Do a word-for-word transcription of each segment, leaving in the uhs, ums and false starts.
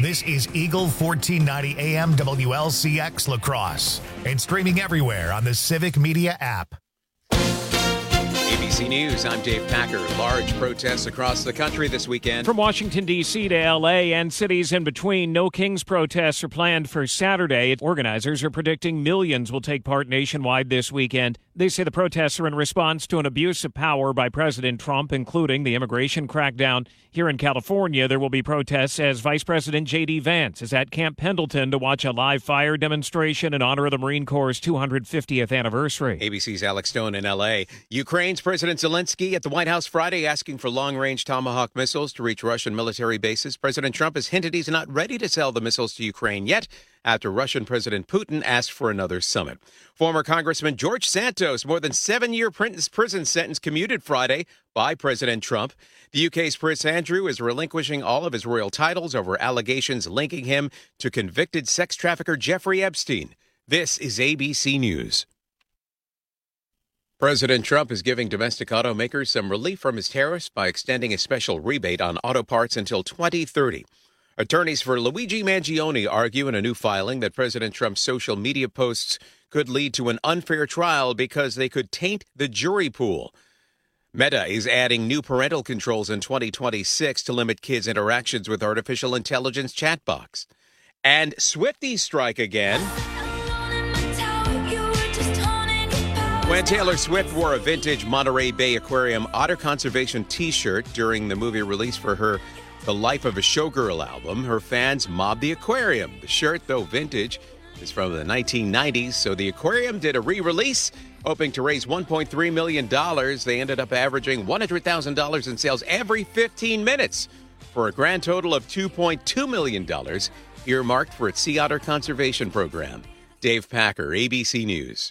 This is Eagle fourteen ninety A M W L C X La Crosse and streaming everywhere on the Civic Media app. A B C News, I'm Dave Packer. Large protests across the country this weekend. From Washington, D C to L A and cities in between, No Kings protests are planned for Saturday. Organizers are predicting millions will take part nationwide this weekend. They say the protests are in response to an abuse of power by President Trump, including the immigration crackdown. Here in California, there will be protests as Vice President J D. Vance is at Camp Pendleton to watch a live fire demonstration in honor of the Marine Corps' two hundred fiftieth anniversary. A B C's Alex Stone in L A. Ukraine's President Zelensky at the White House Friday asking for long-range Tomahawk missiles to reach Russian military bases. President Trump has hinted he's not ready to sell the missiles to Ukraine yet, after Russian President Putin asked for another summit. Former Congressman George Santos, more than seven-year prison sentence commuted Friday by President Trump. The U K's Prince Andrew is relinquishing all of his royal titles over allegations linking him to convicted sex trafficker Jeffrey Epstein. This is A B C News. President Trump is giving domestic automakers some relief from his tariffs by extending a special rebate on auto parts until twenty thirty. Attorneys for Luigi Mangione argue in a new filing that President Trump's social media posts could lead to an unfair trial because they could taint the jury pool. Meta is adding new parental controls in twenty twenty-six to limit kids' interactions with artificial intelligence chatbots. And Swifties strike again. When Taylor Swift wore a vintage Monterey Bay Aquarium otter conservation T-shirt during the movie release for her The Life of a Showgirl album, her fans mobbed the aquarium. The shirt, though vintage, is from the nineteen nineties, so the aquarium did a re-release, hoping to raise one point three million dollars. They ended up averaging one hundred thousand dollars in sales every fifteen minutes for a grand total of two point two million dollars earmarked for its sea otter conservation program. Dave Packer, A B C News.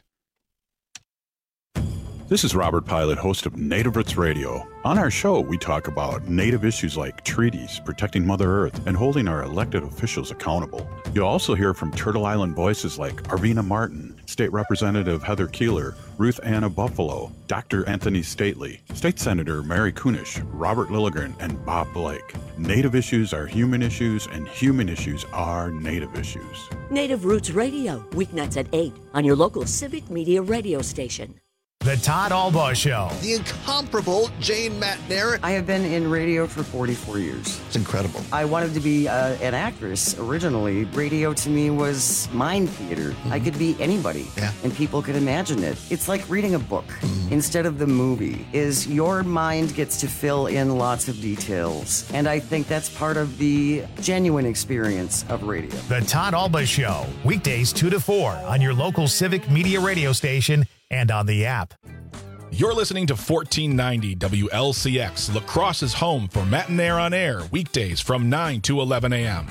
This is Robert Pilot, host of Native Roots Radio. On our show, we talk about Native issues like treaties, protecting Mother Earth, and holding our elected officials accountable. You'll also hear from Turtle Island voices like Arvina Martin, State Representative Heather Keeler, Ruth Anna Buffalo, Doctor Anthony Stately, State Senator Mary Kunish, Robert Lilligren, and Bob Blake. Native issues are human issues, and human issues are Native issues. Native Roots Radio, weeknights at eight on your local Civic Media radio station. The Todd Albaugh Show. The incomparable Jane McNair. I have been in radio for forty-four years. It's incredible. I wanted to be uh, an actress originally. Radio to me was mind theater. Mm-hmm. I could be anybody, yeah. and people could imagine it. It's like reading a book mm-hmm. instead of the movie. Is your mind gets to fill in lots of details, and I think that's part of the genuine experience of radio. The Todd Albaugh Show, weekdays two to four on your local Civic Media radio station and on the app. You're listening to fourteen ninety W L C X, La Crosse's home for Matinee on Air, weekdays from nine to eleven a.m.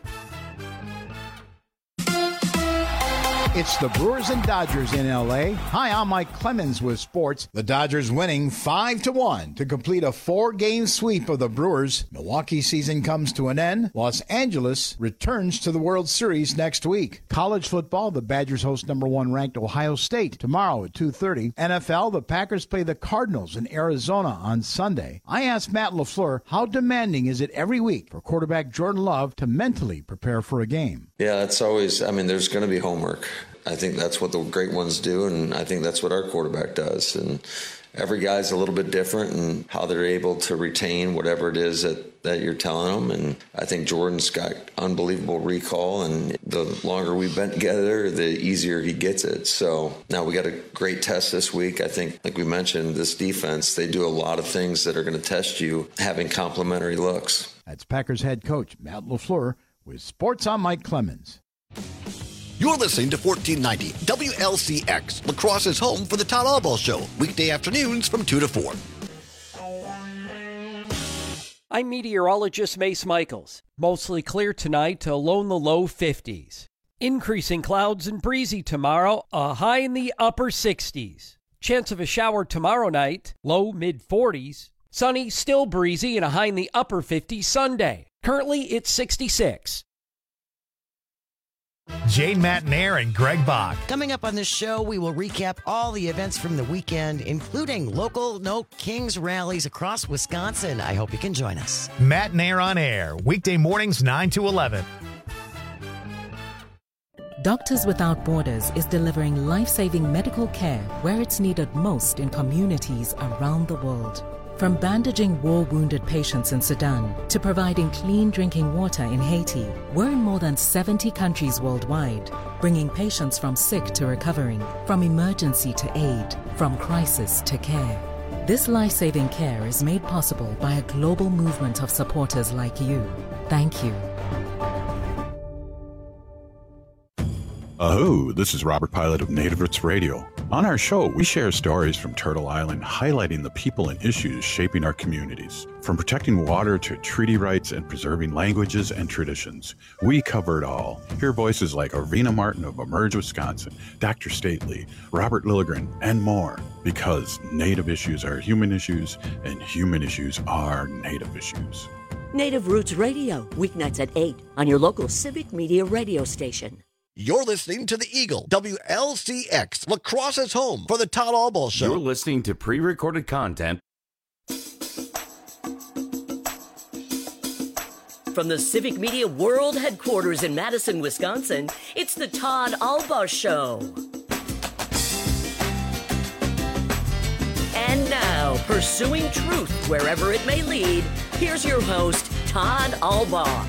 It's the Brewers and Dodgers in L A. Hi, I'm Mike Clemens with sports. The Dodgers winning five to one to complete a four-game sweep of the Brewers. Milwaukee season comes to an end. Los Angeles returns to the World Series next week. College football, the Badgers host number one ranked Ohio State tomorrow at two thirty. N F L, the Packers play the Cardinals in Arizona on Sunday. I asked Matt LaFleur, how demanding is it every week for quarterback Jordan Love to mentally prepare for a game? Yeah, it's always, I mean, there's going to be homework. I think that's what the great ones do, and I think that's what our quarterback does. And every guy's a little bit different in how they're able to retain whatever it is that, that you're telling them. And I think Jordan's got unbelievable recall, and the longer we've been together, the easier he gets it. So now we got a great test this week. I think, like we mentioned, this defense, they do a lot of things that are going to test you having complementary looks. That's Packers head coach Matt LaFleur with Sports on Mike Clemens. You're listening to fourteen ninety W L C X, La Crosse's home for the Todd Albaugh Show, weekday afternoons from two to four. I'm meteorologist Mace Michaels. Mostly clear tonight to low in the low fifties. Increasing clouds and breezy tomorrow, a high in the upper sixties. Chance of a shower tomorrow night, low mid forties. Sunny, still breezy, and a high in the upper fifties Sunday. Currently, it's sixty-six. Jane Matanair and Greg Bach. Coming up on this show, we will recap all the events from the weekend, including local No Kings rallies across Wisconsin. I hope you can join us. Matanair on Air, weekday mornings nine to eleven. Doctors Without Borders is delivering life-saving medical care where it's needed most in communities around the world. From bandaging war-wounded patients in Sudan to providing clean drinking water in Haiti, we're in more than seventy countries worldwide, bringing patients from sick to recovering, from emergency to aid, from crisis to care. This life-saving care is made possible by a global movement of supporters like you. Thank you. Aho, this is Robert Pilot of Native Roots Radio. On our show, we share stories from Turtle Island highlighting the people and issues shaping our communities. From protecting water to treaty rights and preserving languages and traditions, we cover it all. Hear voices like Arena Martin of Emerge Wisconsin, Doctor Stately, Robert Lilligren, and more. Because Native issues are human issues, and human issues are Native issues. Native Roots Radio, weeknights at eight on your local Civic Media radio station. You're listening to The Eagle, W L C X, La Crosse's home for the Todd Albaugh Show. You're listening to pre-recorded content. From the Civic Media World Headquarters in Madison, Wisconsin, it's the Todd Albaugh Show. And now, pursuing truth wherever it may lead, here's your host, Todd Albaugh.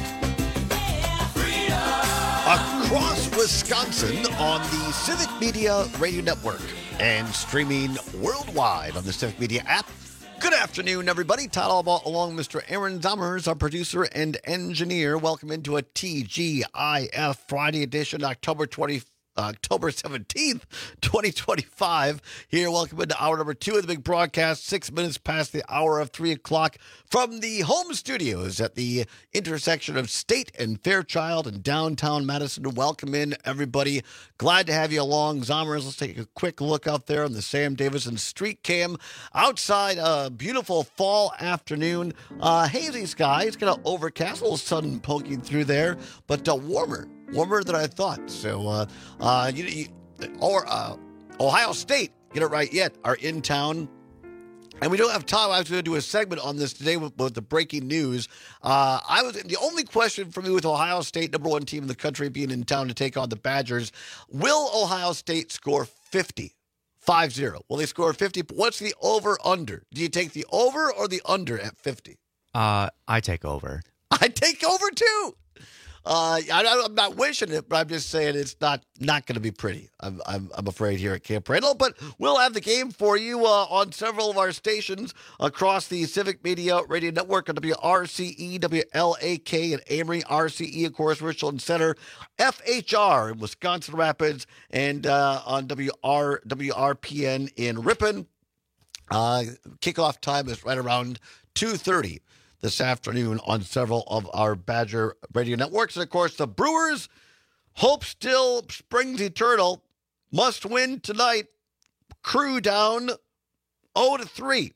Across Wisconsin on the Civic Media Radio Network and streaming worldwide on the Civic Media app. Good afternoon, everybody. Todd Albaugh along with Mister Aaron Zommers, our producer and engineer. Welcome into a T G I F Friday edition, October twentieth. October seventeenth, twenty twenty-five. Here, welcome into hour number two of the big broadcast, six minutes past the hour of three o'clock from the home studios at the intersection of State and Fairchild in downtown Madison. Welcome in, everybody. Glad to have you along. Zommers, let's take a quick look out there on the Sam Davison Street Cam. Outside, a beautiful fall afternoon. Uh, hazy skies, kind of overcast, a little sun poking through there, but uh, warmer. Warmer than I thought. So, uh, uh, you, you, or uh, Ohio State, get it right yet, are in town. And we don't have time. I was going to do a segment on this today with, with the breaking news. Uh, I was the only question for me with Ohio State, number one team in the country, being in town to take on the Badgers. Will Ohio State score fifty? five zero. Will they score fifty? What's the over-under? Do you take the over or the under at fifty? Uh, I take over. I take over, too. Uh, I, I'm not wishing it, but I'm just saying it's not not going to be pretty. I'm, I'm I'm afraid here at Camp Randall, but we'll have the game for you uh, on several of our stations across the Civic Media Radio Network on W R C E, W L A K, and Amory, R C E, of course, Richland Center, F H R in Wisconsin Rapids, and uh, on W R W R P N in Ripon. Uh, kickoff time is right around two thirty. This afternoon on several of our Badger radio networks. And, of course, the Brewers, hope still springs eternal, must win tonight. Crew down oh to three.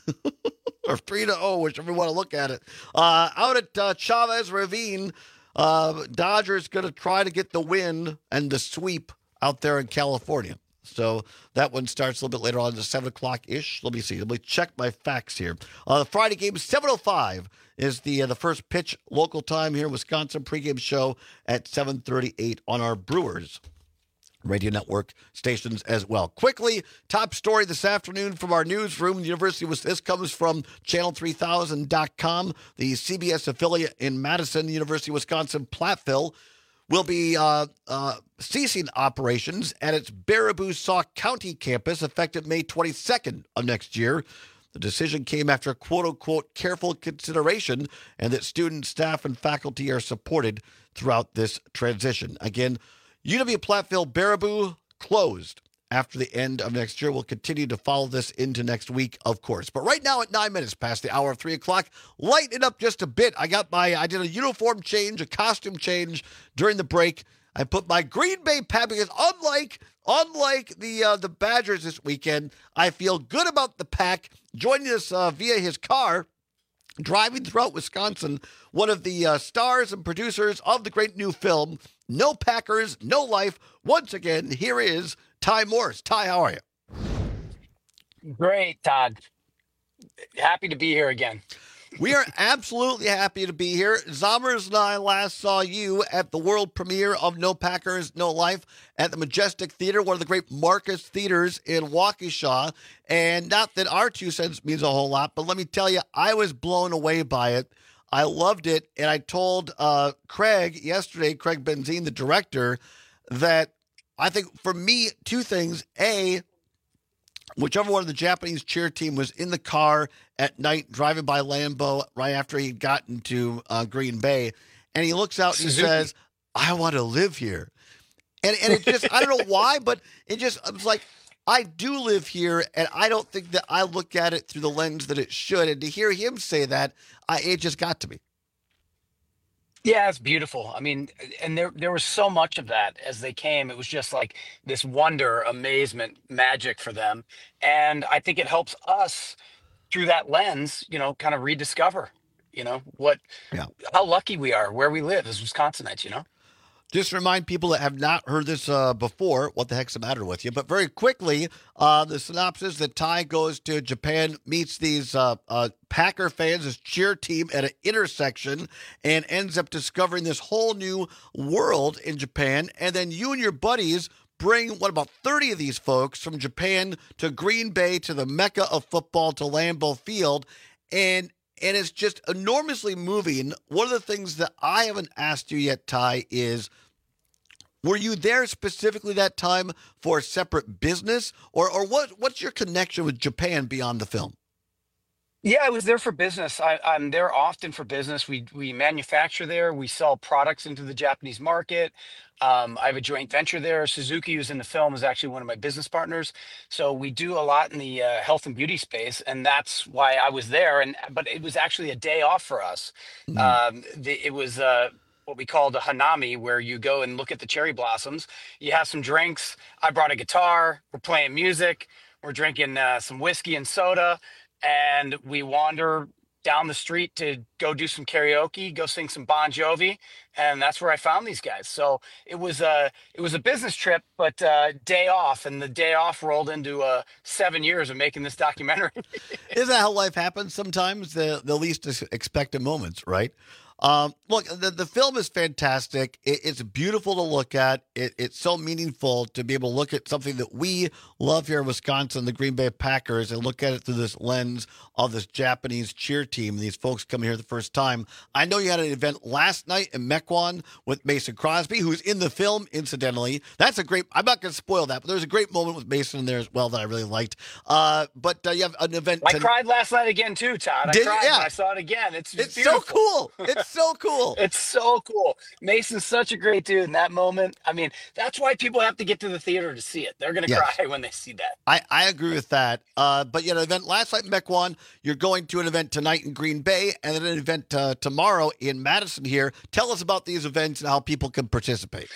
Or three to oh, whichever you want to look at it. Uh, out at uh, Chavez Ravine, uh, Dodgers going to try to get the win and the sweep out there in California. So that one starts a little bit later on, at seven o'clock-ish. Let me see. Let me check my facts here. Uh, the Friday game, seven oh five is the uh, the first pitch local time here in Wisconsin. Pregame show at seven thirty-eight on our Brewers Radio Network stations as well. Quickly, top story this afternoon from our newsroom. The University was this comes from channel three thousand dot com, the C B S affiliate in Madison, the University of Wisconsin Platteville will be uh, uh, ceasing operations at its Baraboo-Sauk County campus effective May twenty-second of next year. The decision came after quote-unquote careful consideration and that students, staff, and faculty are supported throughout this transition. Again, U W Platteville Baraboo closed after the end of next year. We'll continue to follow this into next week, of course. But right now at nine minutes past the hour of three o'clock, lighten it up just a bit. I got my, I did a uniform change, a costume change during the break. I put my Green Bay Pack because unlike, unlike the uh, the Badgers this weekend, I feel good about the Pack joining us uh, via his car, driving throughout Wisconsin one of the uh, stars and producers of the great new film, No Packers, No Life. Once again, here is Ty Morris. Ty, how are you? Great, Todd. Happy to be here again. We are absolutely happy to be here. Zommers and I last saw you at the world premiere of No Packers, No Life at the Majestic Theater, one of the great Marcus theaters in Waukesha. And not that our two cents means a whole lot, but let me tell you, I was blown away by it. I loved it. And I told uh, Craig yesterday, Craig Benzine, the director, that I think for me, two things. A, whichever one of the Japanese cheer team was in the car at night driving by Lambeau right after he'd gotten to uh, Green Bay, and he looks out and he says, I want to live here. And and it just, I don't know why, but it just, I was like, I do live here, and I don't think that I look at it through the lens that it should. And to hear him say that, I, it just got to me. Yeah, it's beautiful. I mean, and there there was so much of that as they came. It was just like this wonder, amazement, magic for them. And I think it helps us through that lens, you know, kind of rediscover, you know, what yeah. how lucky we are where we live as Wisconsinites, you know. Just to remind people that have not heard this uh, before, what the heck's the matter with you? But very quickly, uh, the synopsis that Ty goes to Japan, meets these uh, uh, Packer fans, this cheer team at an intersection, and ends up discovering this whole new world in Japan. And then you and your buddies bring, what, about thirty of these folks from Japan to Green Bay, to the Mecca of football, to Lambeau Field. And And it's just enormously moving. One of the things that I haven't asked you yet, Ty, is were you there specifically that time for a separate business? Or or what? what's your connection with Japan beyond the film? Yeah, I was there for business. I, I'm there often for business. We we manufacture there. We sell products into the Japanese market. Um, I have a joint venture there. Suzuki, who's in the film, is actually one of my business partners. So we do a lot in the uh, health and beauty space, and that's why I was there. And but it was actually a day off for us. Mm. Um, the, it was uh, what we called a hanami, where you go and look at the cherry blossoms. You have some drinks. I brought a guitar. We're playing music. We're drinking uh, some whiskey and soda. And we wander down the street to go do some karaoke, go sing some Bon Jovi, and that's where I found these guys. So it was a it was a business trip, but uh, day off, and the day off rolled into uh, seven years of making this documentary. Isn't that how life happens sometimes? The the least expected moments, right? Um, look, the, the film is fantastic. It, it's beautiful to look at. It, it's so meaningful to be able to look at something that we love here in Wisconsin, the Green Bay Packers, and look at it through this lens of this Japanese cheer team, these folks coming here the first time. I know you had an event last night in Mequon with Mason Crosby, who's in the film, incidentally. That's a great, I'm not going to spoil that, but there's a great moment with Mason in there as well that I really liked. Uh, but uh, you have an event. I cried last night again, too, Todd. I Did, cried yeah. when I saw it again. It's, it's beautiful. so cool. It's so cool. It's so cool. Mason's such a great dude in that moment. I mean, that's why people have to get to the theater to see it. They're going to Yes. cry when they see that. I, I agree with that. Uh, but you had an event last night in Mequon. You're going to an event tonight in Green Bay, and then an event uh, tomorrow in Madison here. Tell us about these events and how people can participate.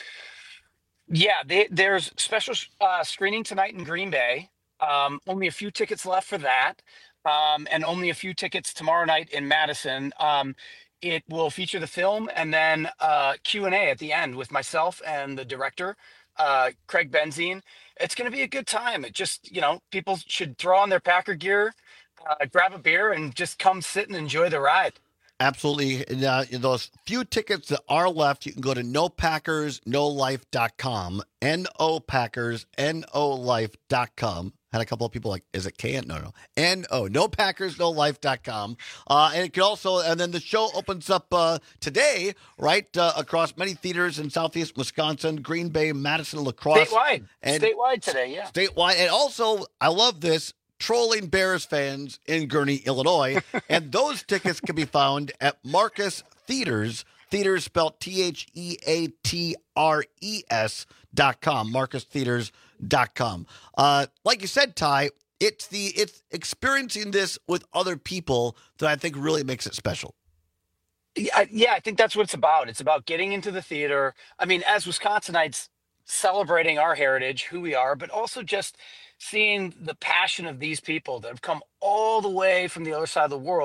Yeah, they, there's special uh, screening tonight in Green Bay. Um, only a few tickets left for that, um, and only a few tickets tomorrow night in Madison. Um, it will feature the film and then uh, Q and A at the end with myself and the director, uh, Craig Benzine. It's going to be a good time. It just, you know, people should throw on their Packer gear, uh, grab a beer, and just come sit and enjoy the ride. Absolutely. And, uh, those few tickets that are left, you can go to no packers no life dot com. N O Packers, N O life dot com. Had a couple of people like, is it K? No, no. N O, no packers no life dot com. Uh, and it can also, and then the show opens up uh, today, right, uh, across many theaters in Southeast Wisconsin, Green Bay, Madison, La Crosse. Statewide. And Statewide today, yeah. Statewide. And also, I love this, trolling Bears fans in Gurnee, Illinois. And those tickets can be found at Marcus Theaters. Theaters spelled T H E A T R E S dot com, marcus theaters dot com. Uh, like you said, Ty, it's the it's experiencing this with other people that I think really makes it special. Yeah, I- yeah, I think that's what it's about. It's about getting into the theater. I mean, as Wisconsinites, celebrating our heritage, who we are, but also just seeing the passion of these people that have come all the way from the other side of the world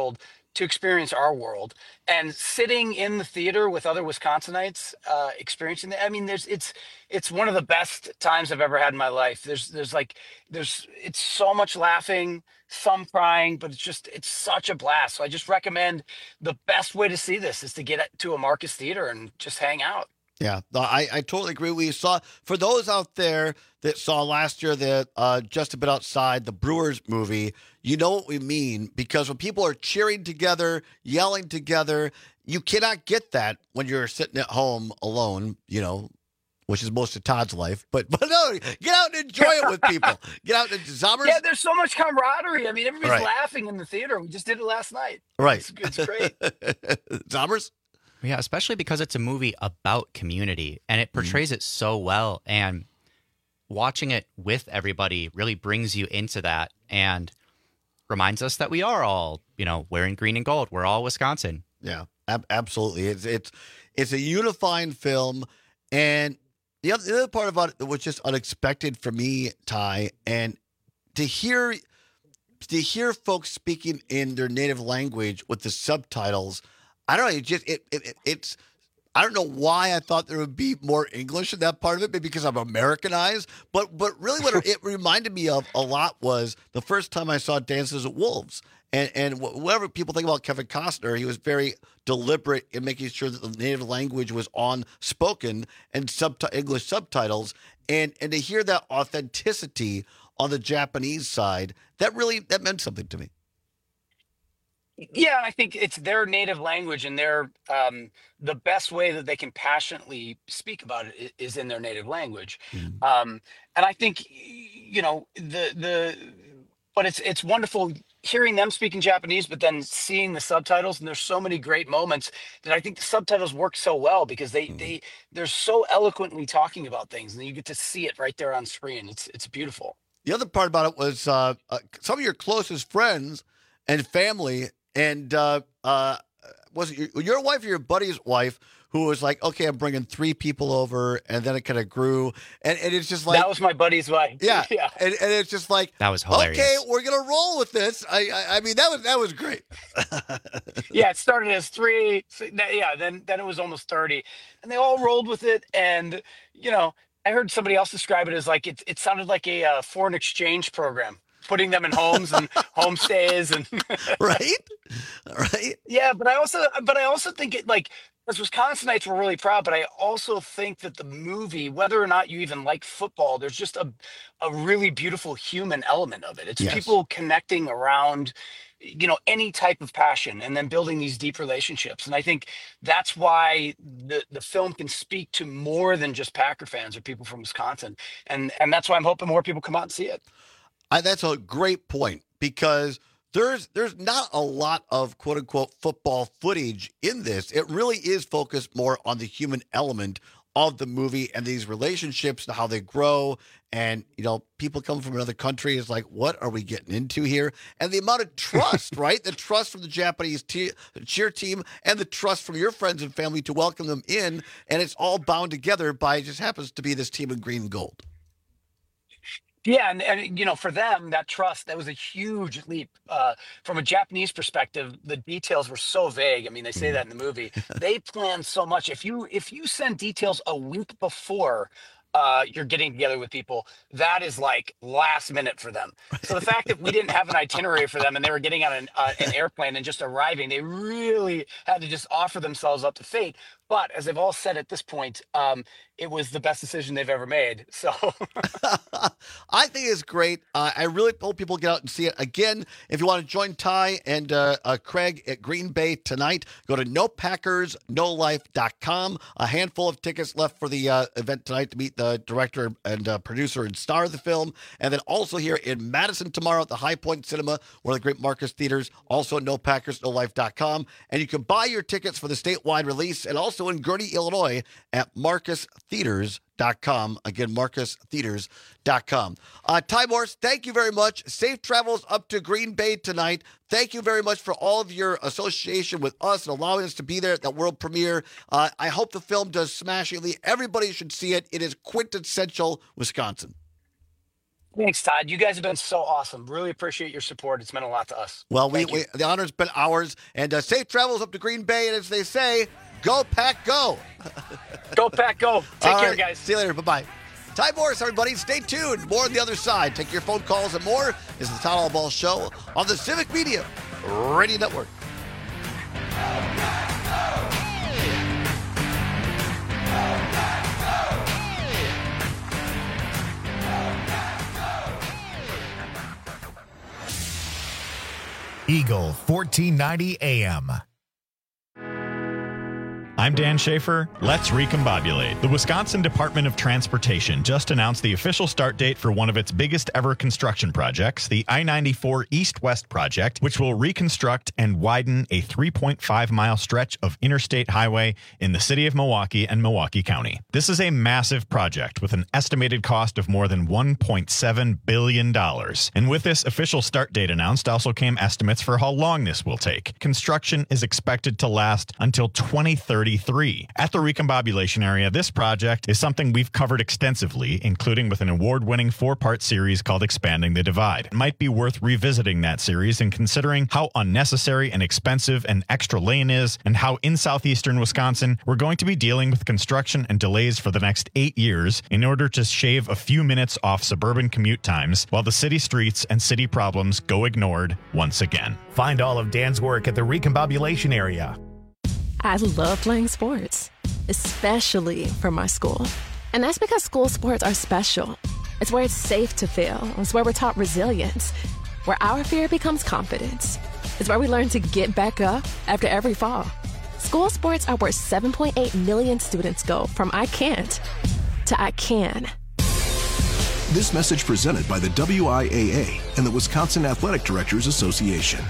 to experience our world, and sitting in the theater with other Wisconsinites, uh, experiencing that. I mean, there's it's it's one of the best times I've ever had in my life. There's there's like there's it's so much laughing, some crying, but it's just it's such a blast. So I just recommend the best way to see this is to get to a Marcus Theater and just hang out. Yeah, no, I, I totally agree. We saw, for those out there that saw last year the uh, Just a Bit Outside, the Brewers movie, you know what we mean, because when people are cheering together, yelling together, you cannot get that when you're sitting at home alone, you know, which is most of Todd's life. But but no, get out and enjoy it with people. Get out and Zombers. Yeah, there's so much camaraderie. I mean, everybody's Right. laughing in the theater. We just did it last night. Right. It's, it's great. Zombers? Yeah, especially because it's a movie about community and it portrays it so well. And watching it with everybody really brings you into that and reminds us that we are all, you know, wearing green and gold. We're all Wisconsin. Yeah, ab- absolutely. It's it's it's a unifying film, and the other, the other part about it that was just unexpected for me, Ty, and to hear to hear folks speaking in their native language with the subtitles. I don't know. It just it, it it's. I don't know why I thought there would be more English in that part of it, maybe because I'm Americanized. But but really, what it reminded me of a lot was the first time I saw Dances with Wolves, and and whatever people think about Kevin Costner, he was very deliberate in making sure that the native language was on spoken and subti- English subtitles, and and to hear that authenticity on the Japanese side, that really that meant something to me. Yeah, I think it's their native language, and their um, the best way that they can passionately speak about it i- is in their native language. Um, and I think you know the the, but it's it's wonderful hearing them speaking Japanese, but then seeing the subtitles. And there's so many great moments that I think the subtitles work so well because they they they're so eloquently talking about things, and you get to see it right there on screen. It's it's beautiful. The other part about it was uh, uh, some of your closest friends and family, and uh, uh, was it your, your wife or your buddy's wife who was like, okay, I'm bringing three people over, and then it kind of grew, and, and it's just like That was my buddy's wife. yeah, yeah. and, and it's just like That was hilarious. okay, we're gonna roll with this. I, I I mean that was that was great. Yeah, it started as three. so- Yeah, then then it was almost thirty, and they all rolled with it. And you know, I heard somebody else describe it as like it. It sounded like a uh, foreign exchange program, putting them in homes and homestays and right, right. Yeah, but I also but I also think it like as Wisconsinites were really proud, but I also think that the movie, whether or not you even like football, there's just a a really beautiful human element of it. It's Yes. people connecting around, you know, any type of passion and then building these deep relationships. And I think that's why the the film can speak to more than just Packer fans or people from Wisconsin. And and that's why I'm hoping more people come out and see it. I, that's a great point because there's there's not a lot of quote unquote football footage in this. It really is focused more on the human element of the movie and these relationships and how they grow. And you know, people come from another country is like, what are we getting into here? And the amount of trust, right? The trust from the Japanese te- cheer team and the trust from your friends and family to welcome them in, and it's all bound together by it just happens to be this team in green and gold. Yeah, and, and you know, for them, that trust, that was a huge leap. Uh, from a Japanese perspective, the details were so vague. I mean, they say that in the movie. They planned so much. If you if you send details a week before uh, you're getting together with people, that is like last minute for them. So the fact that we didn't have an itinerary for them and they were getting on an, uh, an airplane and just arriving, they really had to just offer themselves up to fate. But as they've all said at this point, um, it was the best decision they've ever made. So I think it's great. Uh, I really hope people get out and see it. Again, if you want to join Ty and uh, uh, Craig at Green Bay tonight, go to no packers no life dot com. A handful of tickets left for the uh, event tonight to meet the director and uh, producer and star of the film. And then also here in Madison tomorrow at the High Point Cinema, one of the great Marcus Theaters, also at no packers no life dot com. And you can buy your tickets for the statewide release and also in Gurnee, Illinois at marcus theaters dot com. Again, marcus theaters dot com. Uh, Ty Morse, thank you very much. Safe travels up to Green Bay tonight. Thank you very much for all of your association with us and allowing us to be there at that world premiere. Uh, I hope the film does smashingly. Everybody should see it. It is quintessential Wisconsin. Thanks, Todd. You guys have been so awesome. Really appreciate your support. It's meant a lot to us. Well, we, we the honor's been ours. And uh, safe travels up to Green Bay. And as they say, go Pack, go. Go Pack, go. Take All care, right. guys. See you later. Bye-bye. Ty Morris, everybody. Stay tuned. More on the other side. Take your phone calls and more. This is the Todd Allball Show on the Civic Media Radio Network. Eagle fourteen ninety A M. I'm Dan Schaefer. Let's recombobulate. The Wisconsin Department of Transportation just announced the official start date for one of its biggest ever construction projects, the I ninety-four East-West project, which will reconstruct and widen a three point five mile stretch of interstate highway in the city of Milwaukee and Milwaukee County. This is a massive project with an estimated cost of more than one point seven billion dollars. And with this official start date announced also came estimates for how long this will take. Construction is expected to last until twenty thirty-three. At the recombobulation area, this project is something we've covered extensively, including with an award-winning four-part series called Expanding the Divide. It might be worth revisiting that series and considering how unnecessary and expensive an extra lane is, and how in southeastern Wisconsin we're going to be dealing with construction and delays for the next eight years in order to shave a few minutes off suburban commute times while the city streets and city problems go ignored once again. Find all of Dan's work at the recombobulation area. I love playing sports, especially for my school. And that's because school sports are special. It's where it's safe to fail. It's where we're taught resilience, where our fear becomes confidence. It's where we learn to get back up after every fall. School sports are where seven point eight million students go from I can't to I can. This message presented by the W I A A and the Wisconsin Athletic Directors Association.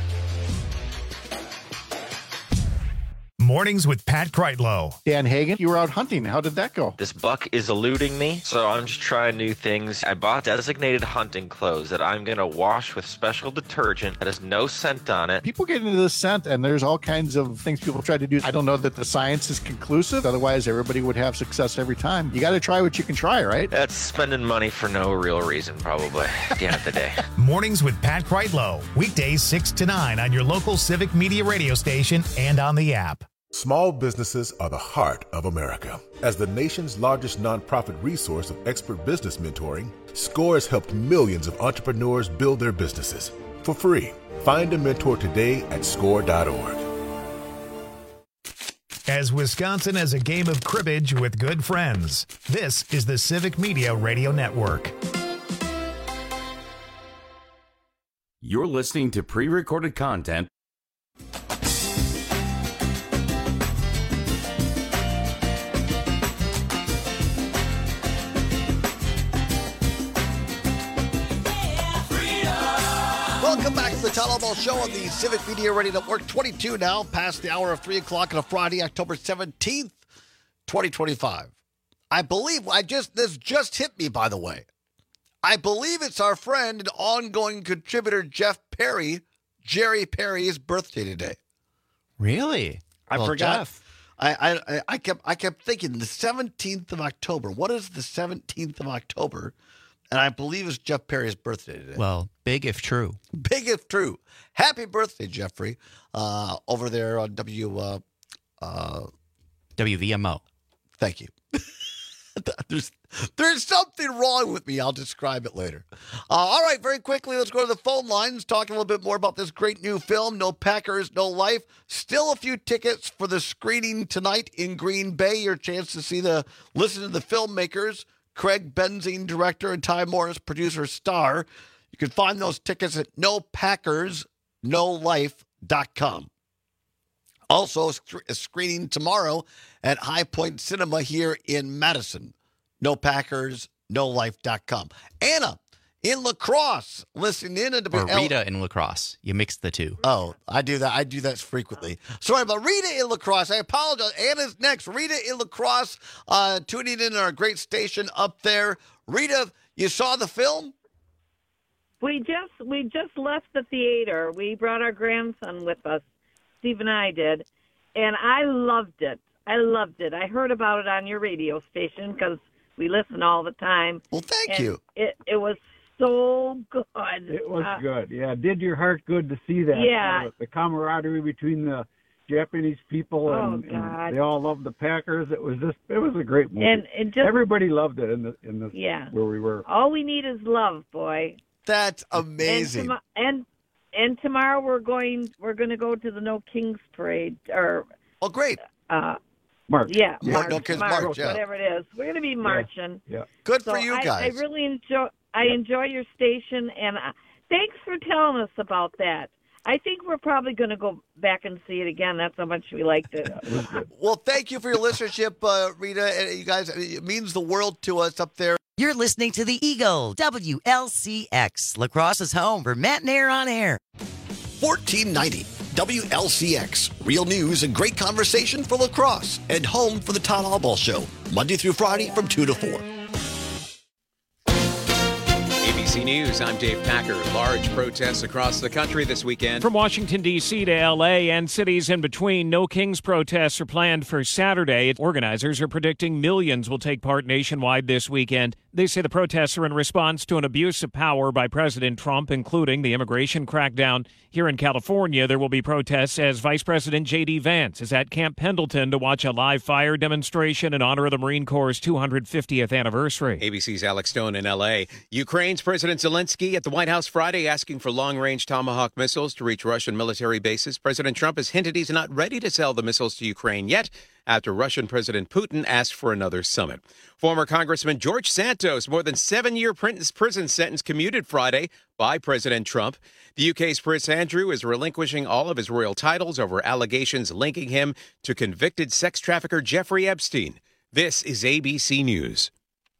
Mornings with Pat Kreitlow. Dan Hagan, you were out hunting. How did that go? This buck is eluding me, so I'm just trying new things. I bought designated hunting clothes that I'm going to wash with special detergent that has no scent on it. People get into this scent, and there's all kinds of things people try to do. I don't know that the science is conclusive. Otherwise, everybody would have success every time. You got to try what you can try, right? That's spending money for no real reason, probably, at the end of the day. Mornings with Pat Kreitlow. Weekdays six to nine on your local Civic Media radio station and on the app. Small businesses are the heart of America. As the nation's largest nonprofit resource of expert business mentoring, SCORE has helped millions of entrepreneurs build their businesses for free. Find a mentor today at score dot org. As Wisconsin has a game of cribbage with good friends, this is the Civic Media Radio Network. You're listening to pre-recorded content. Welcome back to the Todd Allball Show on the Civic Media Radio Network. twenty-two now, past the hour of three o'clock on a Friday, October seventeenth, twenty twenty-five. I believe, I just this just hit me, by the way. I believe it's our friend and ongoing contributor, Jeff Perry, Jerry Perry's birthday today. Really? I Well, forgot. Jeff. I, I I kept I kept thinking the seventeenth of October. What is the seventeenth of October? And I believe it's Jeff Perry's birthday today. Well, big if true. Big if true. Happy birthday, Jeffrey, uh, over there on W uh, uh, W V M O. Thank you. there's there's something wrong with me. I'll describe it later. Uh, all right, very quickly, let's go to the phone lines, talking a little bit more about this great new film, No Packers, No Life. Still a few tickets for the screening tonight in Green Bay. Your chance to see the, listen to the filmmakers, Craig Benzine, director, and Ty Morris, producer, star. You can find those tickets at no packers no life dot com. Also, a screening tomorrow at High Point Cinema here in Madison. no packers no life dot com. Anna in La Crosse, listening in. And Or Rita in La Crosse. You mixed the two. Oh, I do that. I do that frequently. Sorry about Rita in La Crosse. I apologize. Anna's next. Rita in La Crosse, uh, tuning in on our great station up there. Rita, you saw the film? We just we just left the theater. We brought our grandson with us. Steve and I did, and I loved it. I loved it. I heard about it on your radio station because we listen all the time. Well, thank and you. It it was so good. It was Uh, good. Yeah, it did your heart good to see that. Yeah. Uh, the camaraderie between the Japanese people, Oh, and, God. and they all loved the Packers. It was just, it was a great movie. And- and just- everybody loved it in the in the Yeah. where we were. All we need is love, boy. That's amazing. And, tomo- and and tomorrow we're going we're going to go to the No Kings parade or oh great uh March yeah Yeah, March, No Kings March, March, yeah. whatever it is, we're going to be marching. Yeah. Good So for you I, guys. I really enjoy I enjoy your station, and I, thanks for telling us about that. I think we're probably going to go back and see it again. That's how much we liked it. Well, thank you for your listenership, uh, Rita. And you guys, it means the world to us up there. You're listening to The Eagle, W L C X, La Crosse's home for Matt and Air on air. fourteen ninety W L C X. Real news and great conversation for La Crosse. And home for the Todd Albaugh Show. Monday through Friday from two to four. A B C News, I'm Dave Packer. Large protests across the country this weekend. From Washington, D C to L A and cities in between, No Kings protests are planned for Saturday. Organizers are predicting millions will take part nationwide this weekend. They say the protests are in response to an abuse of power by President Trump, including the immigration crackdown. Here in California, there will be protests as Vice President J D. Vance is at Camp Pendleton to watch a live fire demonstration in honor of the Marine Corps' two hundred fiftieth anniversary. A B C's Alex Stone in L A. Ukraine's President Zelensky at the White House Friday asking for long-range Tomahawk missiles to reach Russian military bases. President Trump has hinted he's not ready to sell the missiles to Ukraine yet, after Russian President Putin asked for another summit. Former Congressman George Santos, more than seven-year prison sentence commuted Friday by President Trump. The U K's Prince Andrew is relinquishing all of his royal titles over allegations linking him to convicted sex trafficker Jeffrey Epstein. This is A B C News.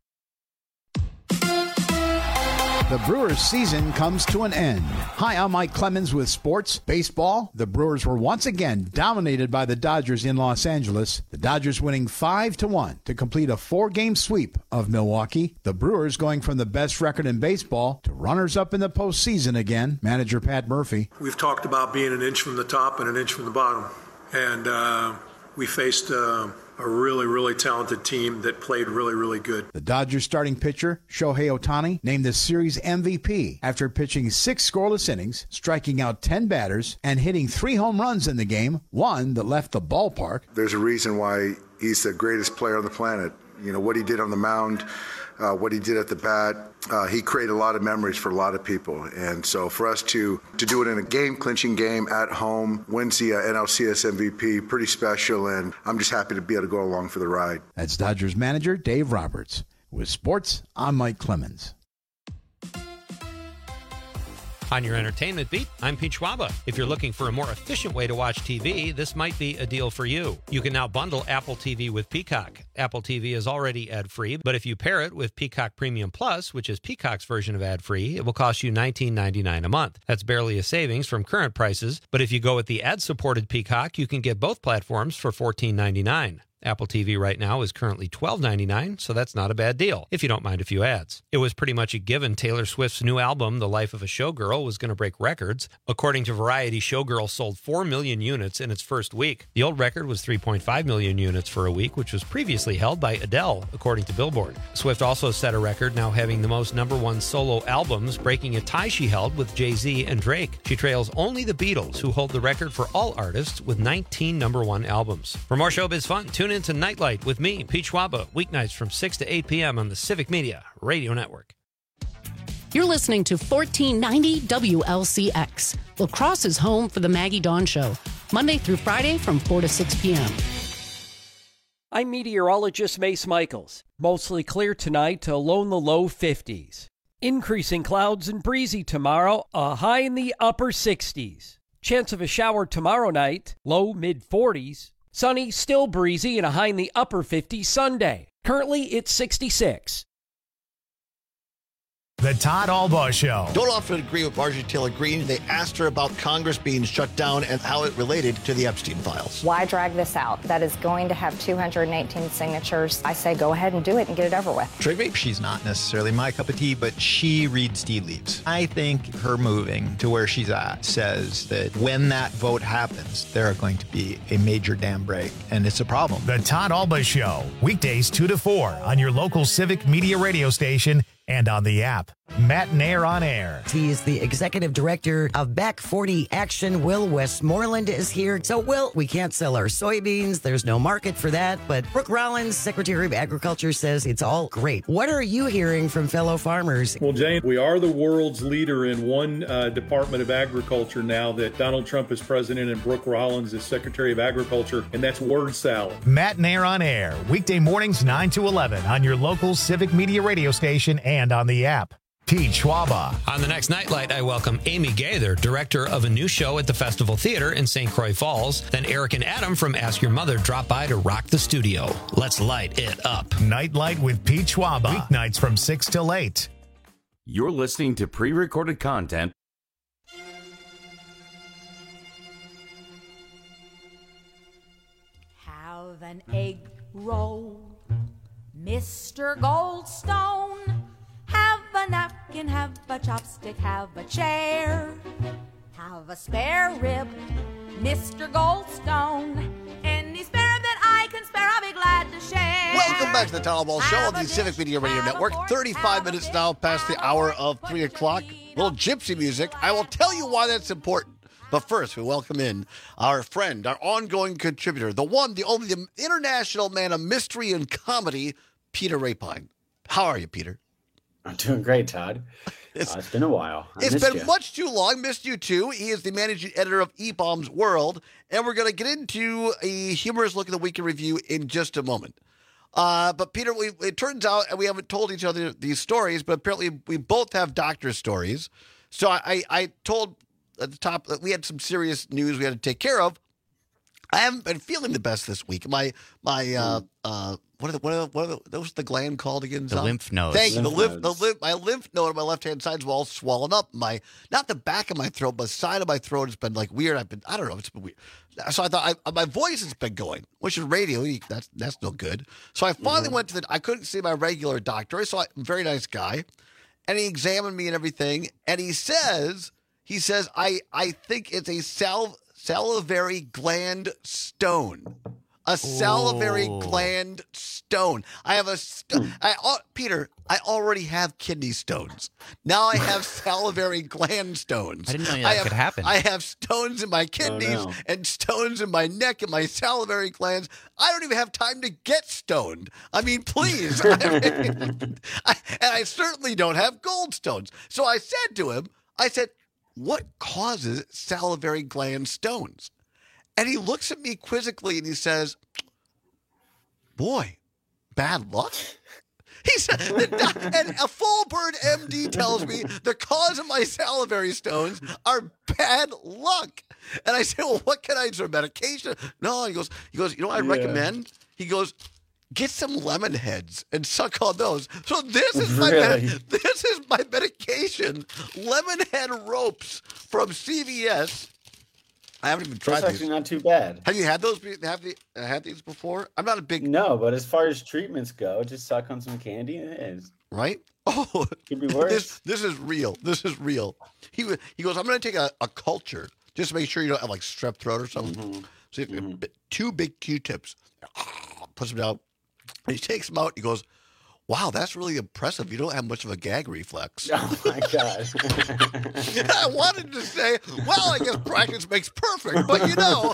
The Brewers season comes to an end. Hi, I'm Mike Clemens with sports. Baseball, the Brewers were once again dominated by the Dodgers in Los Angeles. The Dodgers winning five to one to complete a four-game sweep of Milwaukee. The Brewers going from the best record in baseball to runners-up in the postseason again. Manager Pat Murphy. We've talked about being an inch from the top and an inch from the bottom. And uh, we faced uh, a really, really talented team that played really, really good. The Dodgers starting pitcher, Shohei Ohtani, named the series M V P after pitching six scoreless innings, striking out ten batters, and hitting three home runs in the game, one that left the ballpark. There's a reason why he's the greatest player on the planet. You know, what he did on the mound, uh, what he did at the bat, uh, he created a lot of memories for a lot of people. And so for us to to do it in a game-clinching game at home, wins the uh, N L C S M V P, pretty special, and I'm just happy to be able to go along for the ride. That's Dodgers manager Dave Roberts. With sports, I'm Mike Clemens. On your entertainment beat, I'm Pete Schwaba. If you're looking for a more efficient way to watch T V, this might be a deal for you. You can now bundle Apple T V with Peacock. Apple T V is already ad-free, but if you pair it with Peacock Premium Plus, which is Peacock's version of ad-free, it will cost you nineteen ninety-nine a month. That's barely a savings from current prices, but if you go with the ad-supported Peacock, you can get both platforms for fourteen ninety-nine. Apple T V right now is currently twelve ninety-nine, so that's not a bad deal, if you don't mind a few ads. It was pretty much a given Taylor Swift's new album, The Life of a Showgirl, was going to break records. According to Variety, Showgirl sold four million units in its first week. The old record was three point five million units for a week, which was previously held by Adele, according to Billboard. Swift also set a record, now having the most number one solo albums, breaking a tie she held with Jay-Z and Drake. She trails only the Beatles, who hold the record for all artists with nineteen number one albums. For more showbiz fun, tune in to Nightlight with me, Pete Schwaba, weeknights from six to eight p.m. on the Civic Media Radio Network. You're listening to fourteen ninety W L C X, La Crosse's home for the Maggie Dawn Show, Monday through Friday from four to six p.m. I'm meteorologist Mace Michaels. Mostly clear tonight to low in the low fifties. Increasing clouds and breezy tomorrow, a high in the upper sixties. Chance of a shower tomorrow night, low mid forties. Sunny, still breezy, and a high in the upper fifties Sunday. Currently, it's sixty-six. The Todd Albaugh Show. Don't often agree with Marjorie Taylor Greene. They asked her about Congress being shut down and how it related to the Epstein files. Why drag this out? That is going to have two hundred eighteen signatures. I say go ahead and do it and get it over with. Trigby? She's not necessarily my cup of tea, but she reads tea leaves. I think her moving to where she's at says that when that vote happens, there are going to be a major dam break, and it's a problem. The Todd Albaugh Show. Weekdays two to four on your local Civic Media radio station and on the app. Matt Nair on air. He is the executive director of Back forty Action. Will Westmoreland is here. So, Will, we can't sell our soybeans. There's no market for that. But Brooke Rollins, Secretary of Agriculture, says it's all great. What are you hearing from fellow farmers? Well, Jane, we are the world's leader in one uh, Department of Agriculture now that Donald Trump is president and Brooke Rollins is Secretary of Agriculture, and that's word salad. Matt Nair on air. Weekday mornings nine to eleven on your local Civic Media radio station and on the app. Pete Schwaba. On the next Nightlight, I welcome Amy Gaither, director of a new show at the Festival Theater in Saint Croix Falls. Then Eric and Adam from Ask Your Mother drop by to rock the studio. Let's light it up. Nightlight with Pete Schwaba. Weeknights from six till eight. You're listening to pre-recorded content. Have an egg roll, Mister Goldstone. Have a napkin, have a chopstick, have a chair. Have a spare rib, Mister Goldstone. Any spare rib that I can spare, I'll be glad to share. Welcome back to the Town Ball Show on the Civic Media Radio Network. thirty-five minutes now past the hour of three o'clock. Little gypsy music. I will tell you why that's important. But first, we welcome in our friend, our ongoing contributor, the one, the only, the international man of mystery and comedy, Peter Rapine. How are you, Peter? I'm doing great, Todd. It's, uh, it's been a while. I it's been you. much too long. Missed you too. He is the managing editor of E-Bombs World, and we're going to get into a humorous look at the week in review in just a moment. Uh, but Peter, we, it turns out, and we haven't told each other these stories, but apparently we both have doctor stories. So I, I, I told at the top that we had some serious news we had to take care of. I haven't been feeling the best this week. My my uh, uh, what are the what are the, what are the, what's the gland called again? The lymph nodes. Thank you. The Lymph lymph, the lymph, my lymph node on my left hand side's all swollen up. My not the back of my throat, but the side of my throat has been like weird. I've been I don't know. It's been weird. So I thought I, my voice has been going, which is radio. That's that's no good. So I finally mm-hmm. went to the. I couldn't see my regular doctor. So I, very nice guy, and he examined me and everything. And he says he says I I think it's a salve. Salivary gland stone. A salivary Ooh. gland stone. I have a st- I, uh, Peter, I already have kidney stones. Now I have salivary gland stones. I didn't know that I have, could happen. I have stones in my kidneys oh, no. and stones in my neck and my salivary glands. I don't even have time to get stoned. I mean, please. I mean, I, and I certainly don't have goldstones. So I said to him, I said, what causes salivary gland stones? And he looks at me quizzically and he says, boy, bad luck? He said, and a full bird M D tells me the cause of my salivary stones are bad luck. And I said, well, what can I do? Medication? No, he goes, he goes, you know what I yeah. recommend? He goes, get some lemon heads and suck on those. So this is my really? med- this is my medication. Lemon head ropes from C V S. I haven't even tried That's these. actually not too bad. Have you had those? Have you had these before? I'm not a big no, but as far as treatments go, just suck on some candy and it is. Right? Oh, could be worse. This this is real. This is real. He he goes, I'm going to take a, a culture just to make sure you don't have like strep throat or something. Mm-hmm. So mm-hmm. two big Q-tips. Puts them down. And he takes them out. He goes, wow, that's really impressive. You don't have much of a gag reflex. Oh, my God. I wanted to say, well, I guess practice makes perfect, but you know.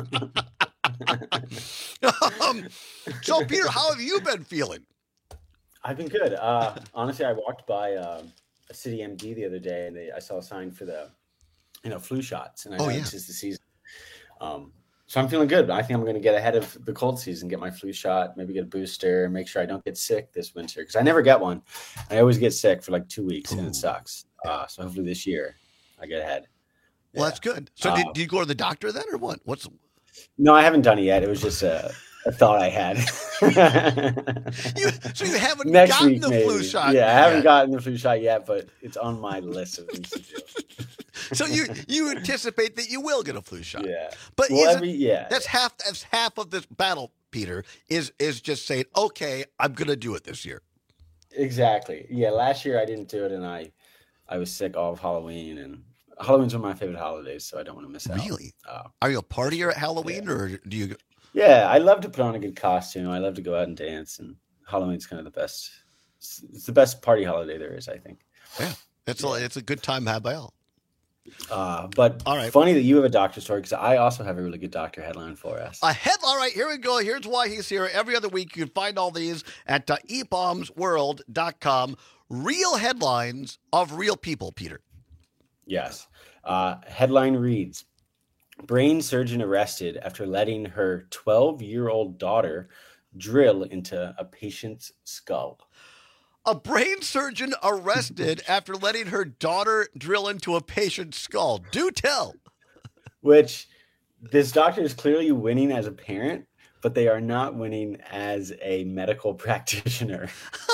um, so, Peter, how have you been feeling? I've been good. Uh, honestly, I walked by uh, a City M D the other day, and they, I saw a sign for the, you know, flu shots. And I know oh, yeah. this is the season. Um So I'm feeling good. I think I'm going to get ahead of the cold season, get my flu shot, maybe get a booster, make sure I don't get sick this winter because I never get one. I always get sick for like two weeks Ooh. and it sucks. Uh, so hopefully this year I get ahead. Well, yeah. that's good. So uh, did, did you go to the doctor then or what? What's No, I haven't done it yet. It was just a, a thought I had. you, so you haven't Next gotten week, the maybe. flu shot Yeah, I haven't yet. gotten the flu shot yet, but it's on my list of things to do. So you you anticipate that you will get a flu shot. Yeah. But well, isn't, every, yeah. that's half that's half of this battle, Peter, is is just saying, okay, I'm gonna do it this year. Exactly. Yeah, last year I didn't do it and I I was sick all of Halloween and Halloween's one of my favorite holidays, so I don't want to miss out. Really? Uh, Are you a partier at Halloween yeah. or do you Yeah, I love to put on a good costume. I love to go out and dance and Halloween's kind of the best it's the best party holiday there is, I think. Yeah, it's a it's a good time had by all. Uh, but all right, funny that you have a doctor story because I also have a really good doctor headline for us. A headline, all right, here we go. Here's why he's here. Every other week, you can find all these at uh, e bombs world dot com. Real headlines of real people, Peter. Yes. Uh, headline reads, brain surgeon arrested after letting her twelve-year-old daughter drill into a patient's skull. A brain surgeon arrested after letting her daughter drill into a patient's skull. Do tell. Which this doctor is clearly winning as a parent, but they are not winning as a medical practitioner.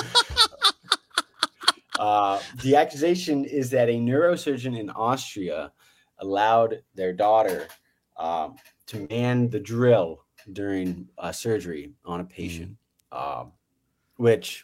uh, the accusation is that a neurosurgeon in Austria allowed their daughter um, to man the drill during uh, surgery on a patient, mm. um, which...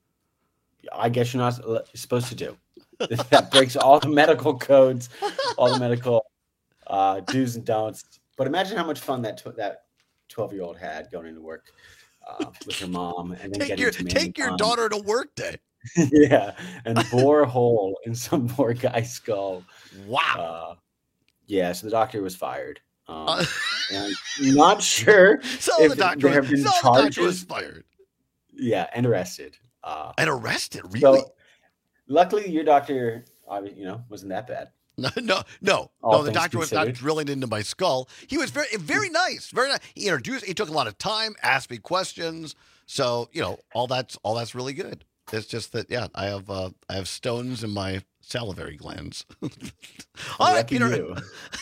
I guess you're not supposed to do. That breaks all the medical codes, all the medical uh, do's and don'ts. But imagine how much fun that tw- that twelve-year-old had going into work uh, with her mom, and then take getting your to take your fun. daughter to work day. Yeah, and bore a hole in some poor guy's skull. Wow. Uh, yeah, so the doctor was fired. Um, Uh, and I'm not sure So if the doctor, there have been so the charges. doctor was fired. Yeah, and arrested. Uh, and arrested, really? So, luckily, your doctor, you know, wasn't that bad. No, no, no. All no the things doctor was considered. not drilling into my skull. He was very, very nice. Very nice. He introduced. He took a lot of time, asked me questions. So you know, all that's all that's really good. It's just that, yeah, I have uh, I have stones in my salivary glands. all right, Peter. You.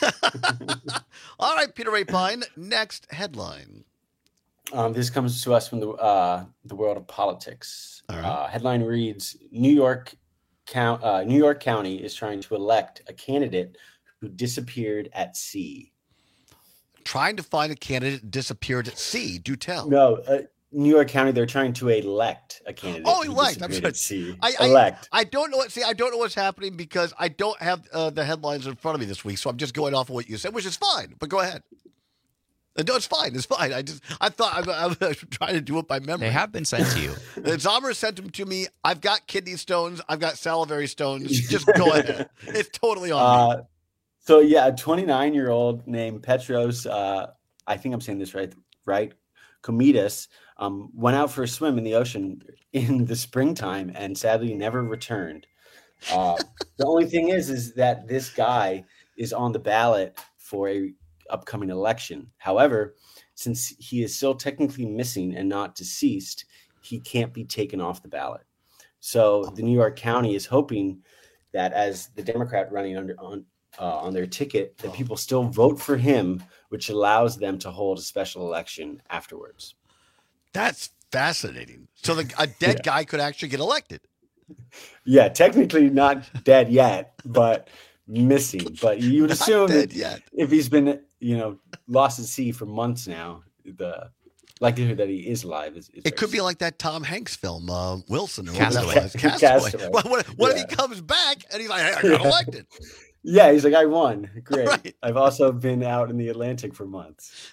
all right, Peter Ray Pine. Next headline. Um, this comes to us from the uh, the world of politics. All right. Uh, headline reads: New York, count, uh, New York County is trying to elect a candidate who disappeared at sea. Trying to find a candidate disappeared at sea. Do tell. No, uh, New York County. They're trying to elect a candidate. Oh, who elect. I'm disappeared sorry. at sea. I, I, elect. I don't know what. See, I don't know what's happening because I don't have uh, the headlines in front of me this week. So I'm just going off of what you said, which is fine. But go ahead. No, it's fine. It's fine. I just, I thought I, I was trying to do it by memory. They have been sent to you. Zomer sent them to me. I've got kidney stones. I've got salivary stones. Just go ahead. It's totally on Uh, me. so yeah, a twenty-nine-year-old named Petros, uh, I think I'm saying this right, right? Komitas, um, went out for a swim in the ocean in the springtime and sadly never returned. Uh, the only thing is, is that this guy is on the ballot for a upcoming election. However, since he is still technically missing and not deceased, he can't be taken off the ballot. So the New York County is hoping that as the Democrat running under on uh, on their ticket, that people still vote for him, which allows them to hold a special election afterwards. That's fascinating. So the, a dead Yeah. guy could actually get elected. Yeah, technically not dead yet, but missing. But you would Not assume dead that yet. if he's been, you know, lost at sea for months now, the likelihood that he is alive is. is It could very be like that Tom Hanks film, uh, Wilson, or Castaway. whatever that was. Castaway. Castaway. What, what, what Yeah. if he comes back and he's like, hey, I got elected? Yeah, he's like, I won. Great. Right. I've also been out in the Atlantic for months.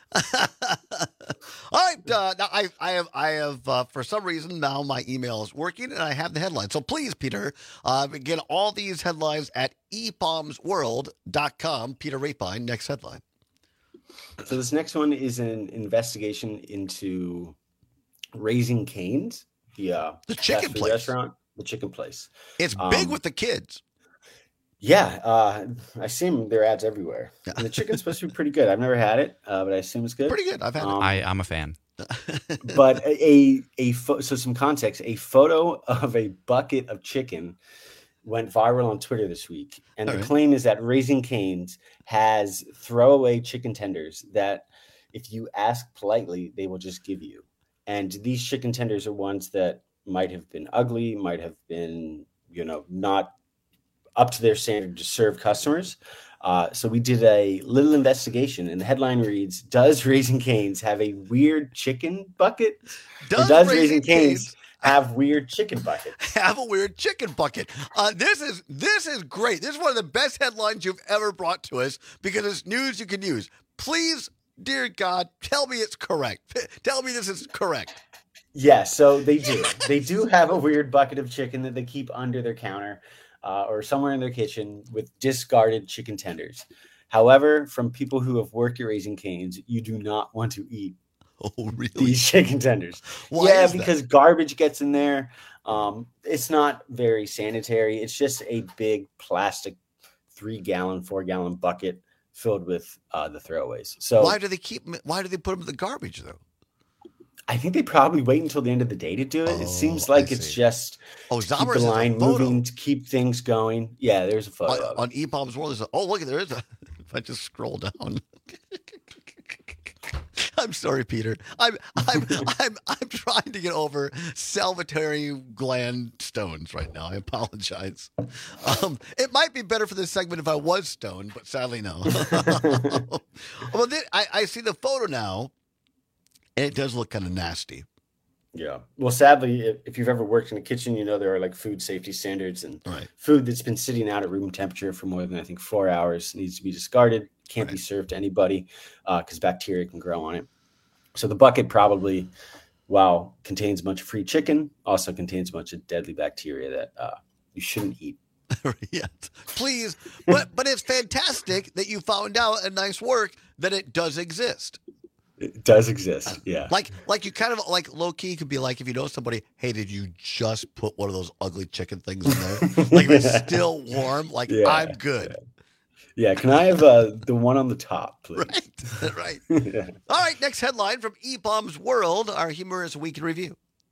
All right. Uh, now I, I have, I have, uh, for some reason now my email is working and I have the headline. So please, Peter, uh, get all these headlines at e bombs world dot com. Peter Rapine, next headline. So this next one is an investigation into Raising Cane's, the uh, The chicken fast food place. restaurant, the chicken place. It's big Um, with the kids. Yeah, uh, I assume there are ads everywhere. And the chicken's supposed to be pretty good. I've never had it, uh, but I assume it's good. Pretty good. I've had Um, I, I'm a fan. but a a pho- so some context: a photo of a bucket of chicken went viral on Twitter this week, and All the right. claim is that Raising Cane's has throwaway chicken tenders that, if you ask politely, they will just give you. And these chicken tenders are ones that might have been ugly, might have been, you know, not up to their standard to serve customers. Uh, so we did a little investigation, and the headline reads: Does Raising Cane's have a weird chicken bucket? Does or does Raising Raising Cane's Cane's have weird chicken buckets? Have a weird chicken bucket. Uh, this is this is great. This is one of the best headlines you've ever brought to us because it's news you can use. Please, dear God, tell me it's correct. Tell me this is correct. Yeah, so they do. They do have a weird bucket of chicken that they keep under their counter. uh, or somewhere in their kitchen with discarded chicken tenders. However, from people who have worked at Raising Cane's, you do not want to eat oh, really? these chicken tenders. Why yeah, is because that? garbage gets in there. Um, it's not very sanitary. It's just a big plastic three gallon, four gallon bucket filled with uh, the throwaways. So why do they keep? Why do they put them in the garbage though? I think they probably wait until the end of the day to do it. Oh, it seems like I it's see. just oh, to keep Zombers the has a line photo. moving, to keep things going. Yeah, there's a photo on, of it. on E-Bombs World. There's a, oh, look, there is a. If I just scroll down. I'm sorry, Peter. I'm I'm I'm I'm trying to get over salivary gland stones right now. I apologize. Um, it might be better for this segment if I was stoned, but sadly no. Well, then, I I see the photo now, and it does look kind of nasty. Yeah. Well, sadly, if, if you've ever worked in a kitchen, you know there are like food safety standards, and right. food that's been sitting out at room temperature for more than I think four hours needs to be discarded. Can't right. be served to anybody because uh, bacteria can grow on it. So the bucket probably, while contains a bunch of free chicken, also contains a bunch of deadly bacteria that uh, you shouldn't eat. Yeah, please. But but it's fantastic that you found out, and nice work, that it does exist. It does exist, yeah. Like like you kind of like low key could be like if you know somebody, hey, did you just put one of those ugly chicken things in there? Like if it's still warm, like yeah, I'm good. Yeah. Yeah, can I have uh, the one on the top, please? Right, right. Yeah. All right, next headline from E-Bombs World, our humorous week in review.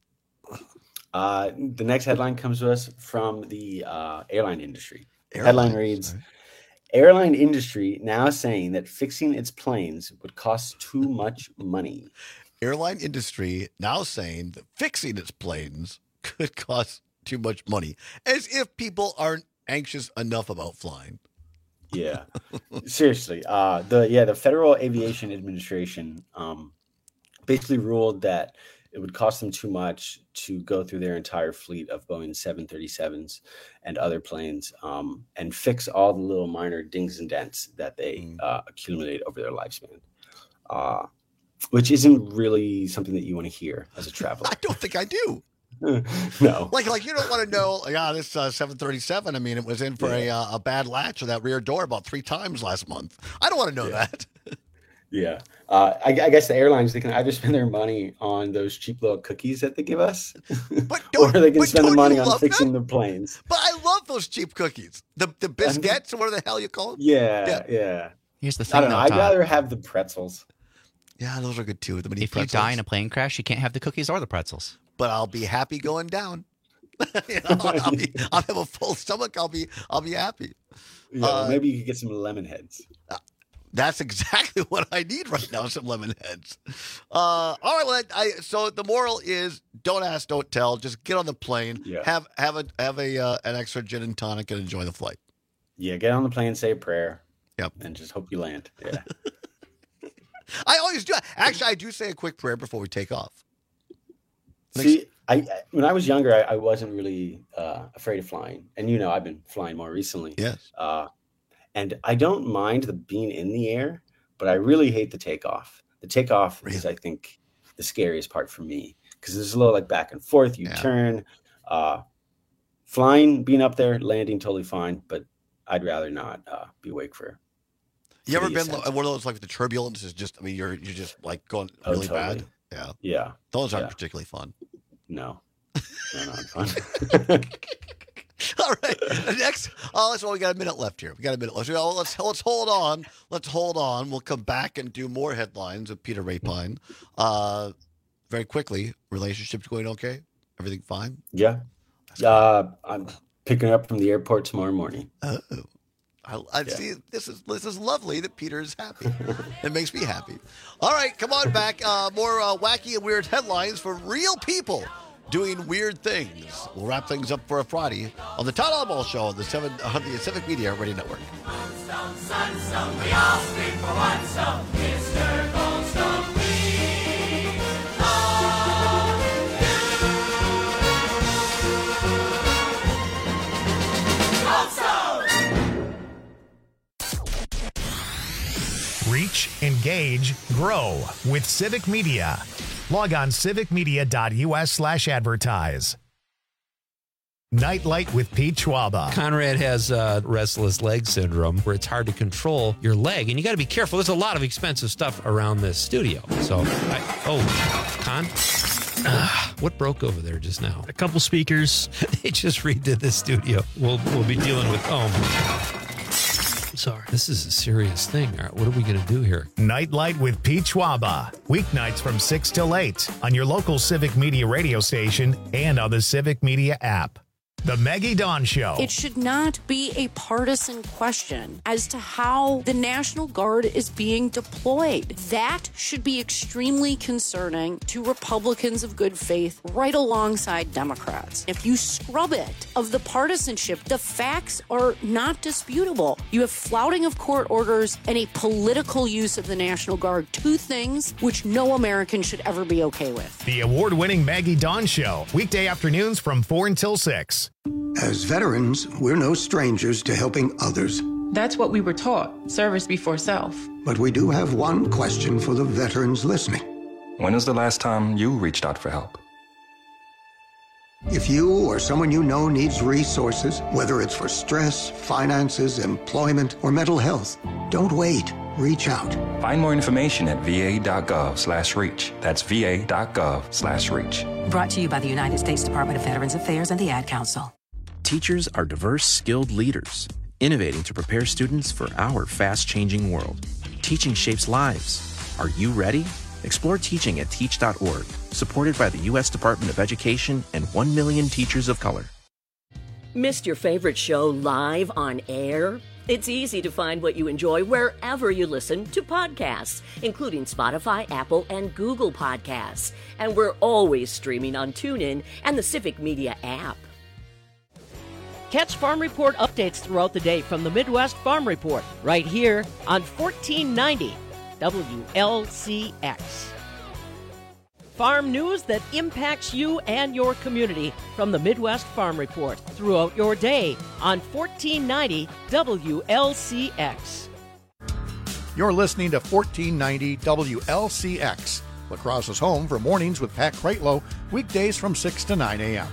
Uh, the next headline comes to us from the uh, airline industry. Airlines, Headline reads, sorry. Airline industry now saying that fixing its planes would cost too much money. Airline industry now saying that fixing its planes could cost too much money, as if people aren't anxious enough about flying. Yeah, seriously. Uh, the yeah, the Federal Aviation Administration um, basically ruled that it would cost them too much to go through their entire fleet of Boeing seven thirty-sevens and other planes um, and fix all the little minor dings and dents that they mm. uh, accumulate over their lifespan, uh, which isn't really something that you want to hear as a traveler. I don't think I do. No, like like you don't want to know. Like, ah, this uh, seven thirty-seven. I mean, it was in for yeah. a uh, a bad latch of that rear door about three times last month. I don't want to know yeah. that. Yeah, uh, I, I guess the airlines, they can either spend their money on those cheap little cookies that they give us, but or they can spend the money on fixing them? the planes. But I love those cheap cookies, the the biscuits, or whatever the hell you call them. Yeah, yeah. yeah. Here's the thing, I don't know. though, I'd Todd. rather have the pretzels. Yeah, those are good too. The mini if pretzels. you die in a plane crash, you can't have the cookies or the pretzels. But I'll be happy going down. you know, I'll, be, I'll have a full stomach. I'll be, I'll be happy. Yeah, uh, maybe you could get some lemon heads. Uh, that's exactly what I need right now. Some lemon heads. Uh, all right. Well, I, so the moral is: don't ask, don't tell. Just get on the plane. Yeah. Have have a have a uh, an extra gin and tonic and enjoy the flight. Yeah. Get on the plane, say a prayer. Yep. And just hope you land. Yeah. I always do. Actually, I do say a quick prayer before we take off. See, I, I when I was younger, I, I wasn't really uh, afraid of flying, and you know, I've been flying more recently. Yes. Uh, and I don't mind the being in the air, but I really hate the takeoff. The takeoff really? is, I think, the scariest part for me because there's a little like back and forth. You yeah. turn. Uh, flying, being up there, landing, totally fine, but I'd rather not uh, be awake for. You ever been sense. one of those like the turbulence is just? I mean, you're you're just like going really oh, totally. bad. Yeah. Yeah. Those aren't yeah. particularly fun. No. They're not fun. All right. Next, oh, that's well, we got a minute left here. We got a minute left. So let's let's hold on. Let's hold on. We'll come back and do more headlines with Peter Rapine. Uh, very quickly, relationships going okay? Everything fine? Yeah. Uh, I'm picking up from the airport tomorrow morning. Oh. I, I yeah. see. This is this is lovely that Peter is happy. It makes me happy. All right, come on back. Uh, more uh, wacky and weird headlines for real people doing weird things. We'll wrap things up for a Friday on the Todd Oswald Show on the seven on the Civic Media Radio Network. Moonstone, sunstone, we all speak for one stone, Mister Goldstone. Reach, engage, grow with Civic Media. Log on civic media dot u s slash advertise. Nightlight with Pete Schwaba. Conrad has uh, restless leg syndrome where it's hard to control your leg, and you got to be careful. There's a lot of expensive stuff around this studio. So, I, oh, Con, uh, what broke over there just now? A couple speakers. They just redid the studio. We'll we'll be dealing with oh. Sorry. This is a serious thing. All right, what are we going to do here? Nightlight with Pete Schwaba. Weeknights from six till eight on your local Civic Media radio station and on the Civic Media app. The Maggie Dawn Show. It should not be a partisan question as to how the National Guard is being deployed. That should be extremely concerning to Republicans of good faith right alongside Democrats. If you scrub it of the partisanship, the facts are not disputable. You have flouting of court orders and a political use of the National Guard, two things which no American should ever be okay with. The award-winning Maggie Dawn Show, weekday afternoons from four until six. As veterans, we're no strangers to helping others. That's what we were taught, service before self. But we do have one question for the veterans listening. When was the last time you reached out for help? If you or someone you know needs resources, whether it's for stress, finances, employment, or mental health, don't wait. Reach out. Find more information at va.gov slash reach. That's va.gov slash reach. Brought to you by the United States Department of Veterans Affairs and the Ad Council. Teachers are diverse, skilled leaders, innovating to prepare students for our fast-changing world. Teaching shapes lives. Are you ready? Explore teaching at teach dot org, supported by the U S Department of Education and one million teachers of color. Missed your favorite show live on air? It's easy to find what you enjoy wherever you listen to podcasts, including Spotify, Apple, and Google Podcasts. And we're always streaming on TuneIn and the Civic Media app. Catch Farm Report updates throughout the day from the Midwest Farm Report, right here on fourteen ninety W L C X. Farm news that impacts you and your community from the Midwest Farm Report throughout your day on fourteen ninety W L C X. You're listening to fourteen ninety W L C X, La Crosse's home for mornings with Pat Kreitlow, weekdays from six to nine a.m.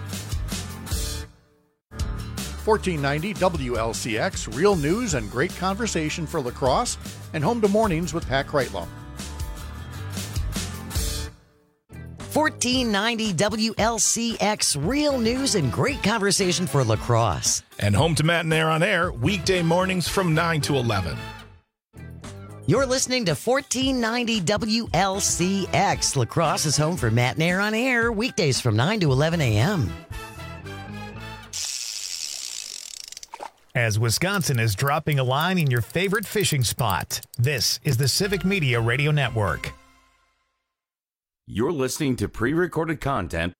fourteen ninety W L C X, real news and great conversation for La Crosse, and home to mornings with Pat Kreitlow. fourteen ninety W L C X, real news and great conversation for La Crosse. And home to Matt and Air on Air, weekday mornings from nine to eleven. You're listening to fourteen ninety W L C X. La Crosse is home for Matt and Air on Air, weekdays from nine to eleven a.m. As Wisconsin is dropping a line in your favorite fishing spot, this is the Civic Media Radio Network. You're listening to pre-recorded content.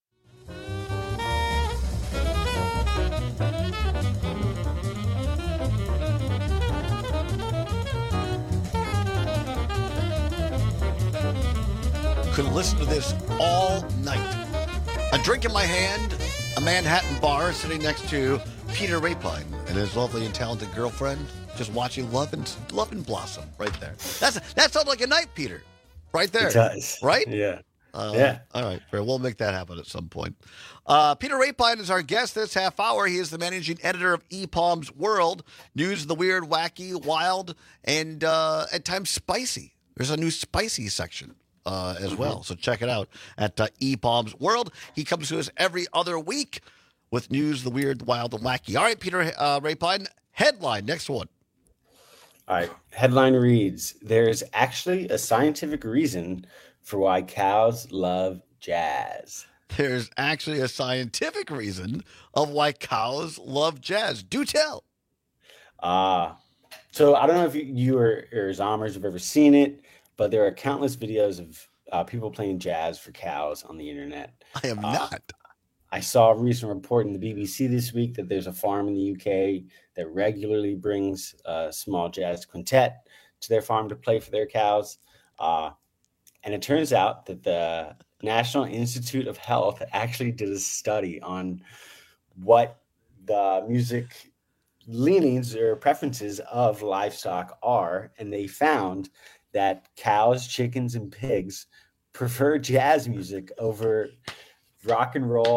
Could listen to this all night. A drink in my hand, a Manhattan bar sitting next to Peter Rapine and his lovely and talented girlfriend, just watching Love and Love and Blossom right there. That's that sounds like a night, Peter. Right there. It does. Right? Yeah. Uh, yeah. All right. Fair. We'll make that happen at some point. Uh, Peter Rapine is our guest this half hour. He is the managing editor of E Palms World, news of the weird, wacky, wild, and uh, at times spicy. There's a new spicy section uh, as well. So check it out at uh, E Palms World. He comes to us every other week with news of the weird, wild, and wacky. All right, Peter uh, Rapine, headline, next one. All right. Headline reads, there's actually a scientific reason for why cows love jazz. There's actually a scientific reason of why cows love jazz. Do tell. Uh, so I don't know if you, you or, or Zommers have ever seen it, but there are countless videos of uh, people playing jazz for cows on the internet. I am uh, not. I saw a recent report in the B B C this week that there's a farm in the U K that regularly brings a small jazz quintet to their farm to play for their cows. Uh, and it turns out that the National Institute of Health actually did a study on what the music leanings or preferences of livestock are. And they found that cows, chickens, and pigs prefer jazz music over rock and roll,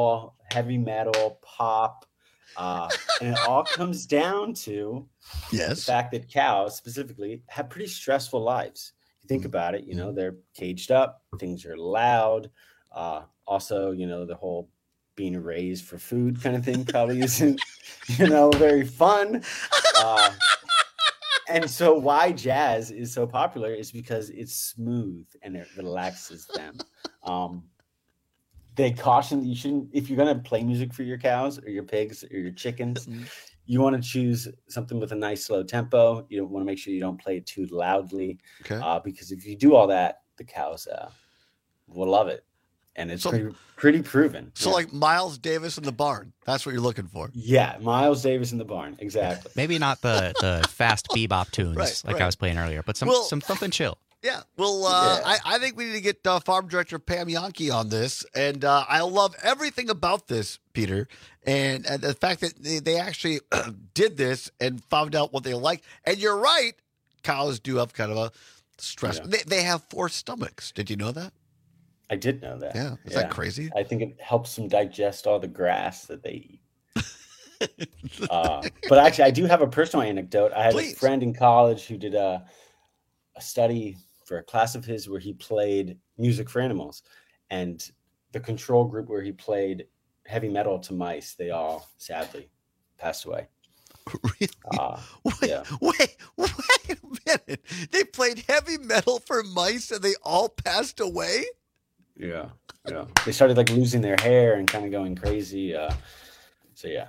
heavy metal, pop, uh, and it all comes down to yes. the fact that cows specifically have pretty stressful lives. If you think mm-hmm. about it, you know, they're caged up, things are loud. Uh, also, you know, the whole being raised for food kind of thing probably isn't, you know, very fun. Uh, and so why jazz is so popular is because it's smooth and it relaxes them. Um, they caution that you shouldn't, if you're going to play music for your cows or your pigs or your chickens, mm-hmm. you want to choose something with a nice slow tempo. You don't want to make sure you don't play it too loudly, okay. uh, because if you do all that, the cows uh, will love it. And it's so, pretty, pretty proven. So yeah. like Miles Davis in the barn. That's what you're looking for. Yeah, Miles Davis in the barn. Exactly. Maybe not the, the fast bebop tunes right, like right. I was playing earlier, but some, well, some something chill. Yeah. Well, uh, yeah. I, I think we need to get uh, Farm Director Pam Yankee on this. And uh, I love everything about this, Peter. And, and the fact that they, they actually did this and found out what they like. And you're right. Cows do have kind of a stress. Yeah. They, they have four stomachs. Did you know that? I did know that. Yeah. Is yeah. that crazy? I think it helps them digest all the grass that they eat. uh, but actually, I do have a personal anecdote. I had Please. a friend in college who did a, a study for a class of his where he played music for animals. And the control group where he played heavy metal to mice, they all sadly passed away. Really? Uh, wait, yeah. wait, wait a minute. They played heavy metal for mice and they all passed away? Yeah, yeah. They started like losing their hair and kind of going crazy. Uh, so yeah.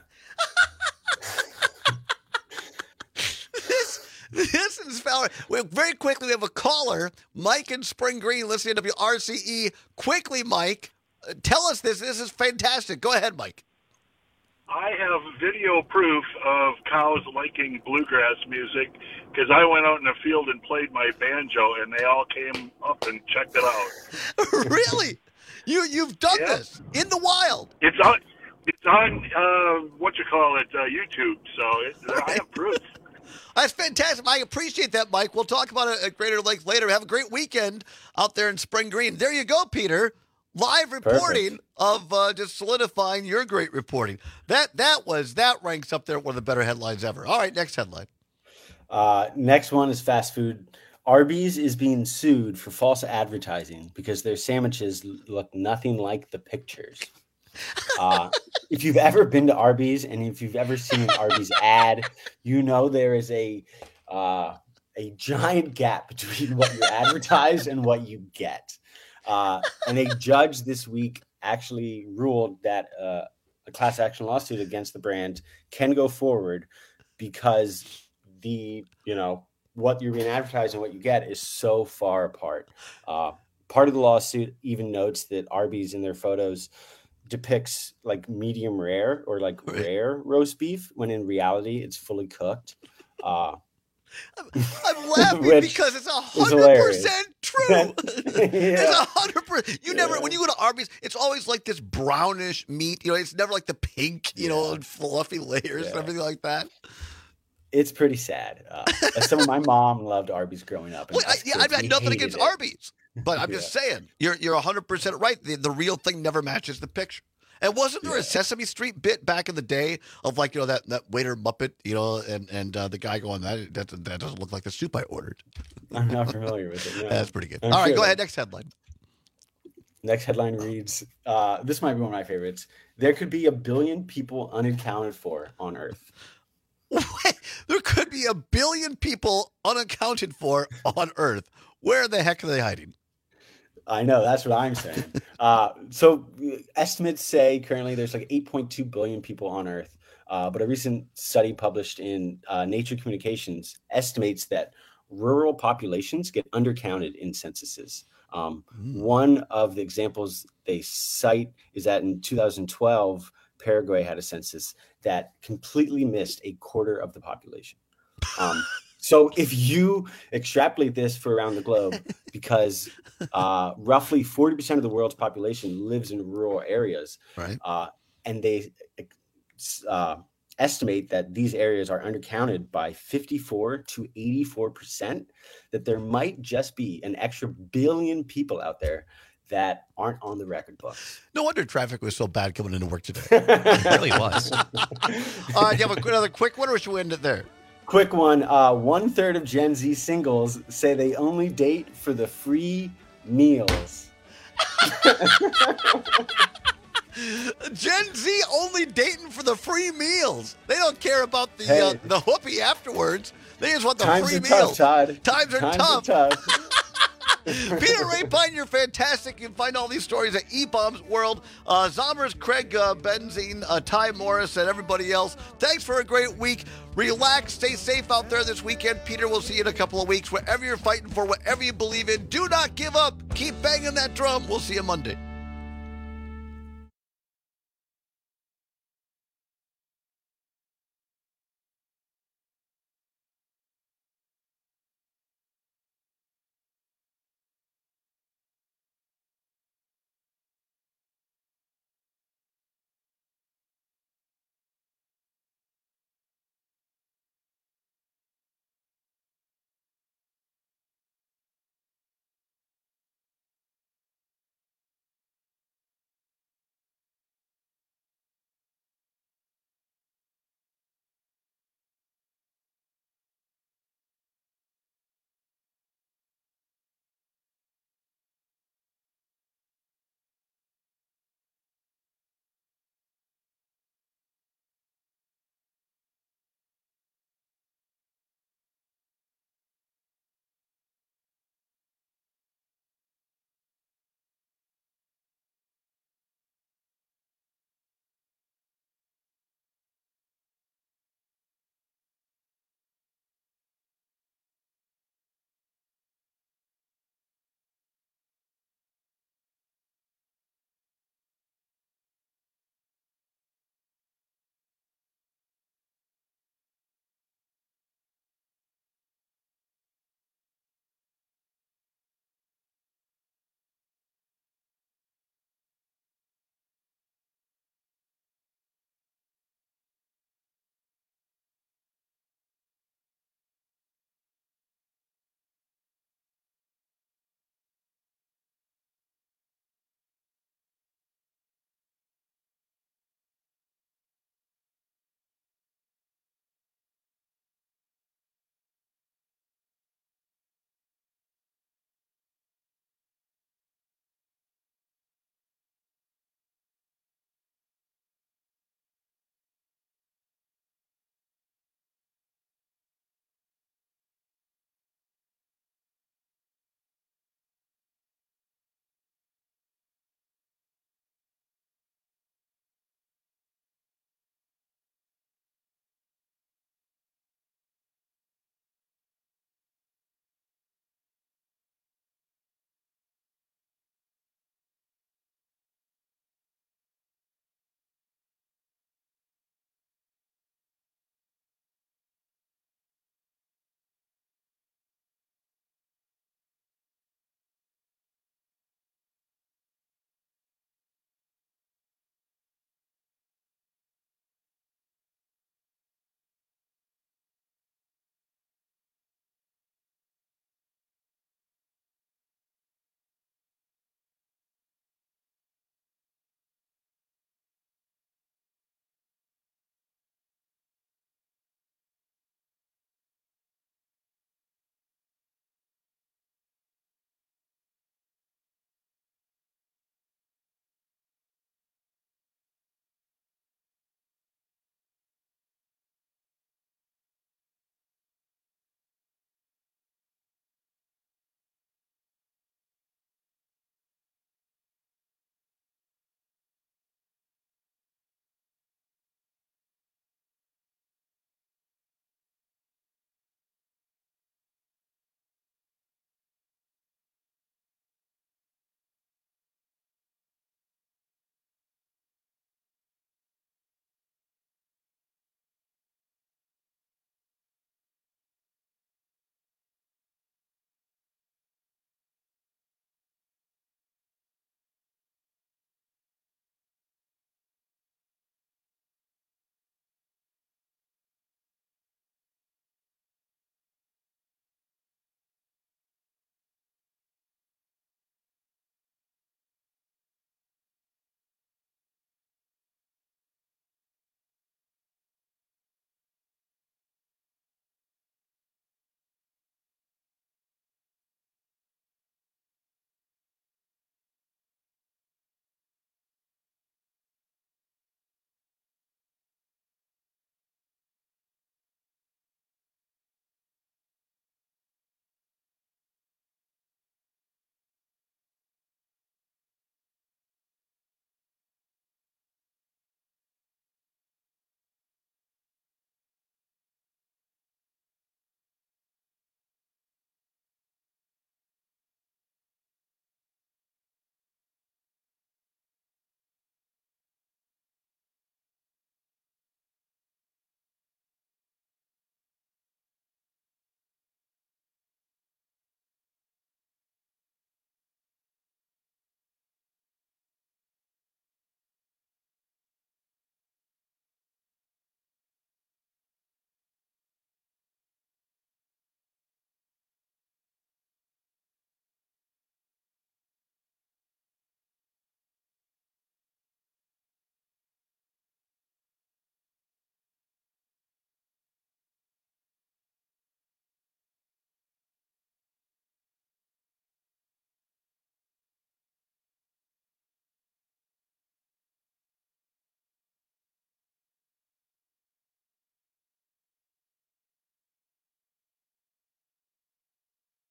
this this is Fowler. Well, very quickly, we have a caller, Mike in Spring Green, listening to W R C E. Quickly, Mike, uh, tell us this. This is fantastic. Go ahead, Mike. I have video proof of cows liking bluegrass music because I went out in the field and played my banjo, and they all came up and checked it out. Really? You you've done yeah. this in the wild? It's on. It's on. Uh, what you call it? Uh, YouTube. So it, right. I have proof. That's fantastic. I appreciate that, Mike. We'll talk about it at Greater Lakes later. Have a great weekend out there in Spring Green. There you go, Peter. Live reporting Perfect. of uh, just solidifying your great reporting. That that was that ranks up there one of the better headlines ever. All right, next headline. Uh, next one is fast food. Arby's is being sued for false advertising because their sandwiches look nothing like the pictures. Uh, if you've ever been to Arby's and if you've ever seen an Arby's ad, you know there is a uh, a giant gap between what you advertise and what you get. Uh, and a judge this week actually ruled that uh, a class action lawsuit against the brand can go forward because the, you know, what you're being advertised and what you get is so far apart. Uh, part of the lawsuit even notes that Arby's in their photos depicts like medium rare or like rare roast beef when in reality it's fully cooked. Uh, I'm, I'm laughing because it's a hundred percent true. yeah. It's a hundred percent. You never, yeah. when you go to Arby's, it's always like this brownish meat. You know, it's never like the pink, you yeah. know, and fluffy layers yeah. and everything like that. It's pretty sad. Uh, some of my mom loved Arby's growing up. And well, I, yeah, I've got nothing against it. Arby's, but I'm yeah. just saying, you're you're a hundred percent right. The, the real thing never matches the picture. And wasn't there yeah. a Sesame Street bit back in the day of like, you know, that, that waiter Muppet, you know, and, and uh, the guy going, that, that that doesn't look like the soup I ordered. I'm not familiar with it. No. That's pretty good. I'm All right, sure go ahead. Next headline. Next headline reads, uh, this might be one of my favorites. There could be a billion people unaccounted for on Earth. Wait, there could be a billion people unaccounted for on Earth. Where the heck are they hiding? I know, that's what I'm saying. uh, so estimates say currently there's like eight point two billion people on Earth. Uh, but a recent study published in uh, Nature Communications estimates that rural populations get undercounted in censuses. Um, mm. One of the examples they cite is that in two thousand twelve, Paraguay had a census that completely missed a quarter of the population. Um, so if you extrapolate this for around the globe, because uh, roughly forty percent of the world's population lives in rural areas, right? Uh, and they uh, estimate that these areas are undercounted by fifty-four to eighty-four percent, that there might just be an extra billion people out there that aren't on the record books. No wonder traffic was so bad coming into work today. It really was. Uh, do you have a, another quick one, or should we end it there? Quick one. Uh, one third of Gen Z singles say they only date for the free meals. Gen Z only dating for the free meals. They don't care about the Hey. uh, the whoopee afterwards. They just want the Times free are meals. tough, Todd. Times are Times tough. are tough. Peter Rapine, you're fantastic. You can find all these stories at E-Bombs World. Uh, Zommers, Craig uh, Benzine, uh, Ty Morris, and everybody else. Thanks for a great week. Relax. Stay safe out there this weekend. Peter, we'll see you in a couple of weeks. Whatever you're fighting for, whatever you believe in, do not give up. Keep banging that drum. We'll see you Monday.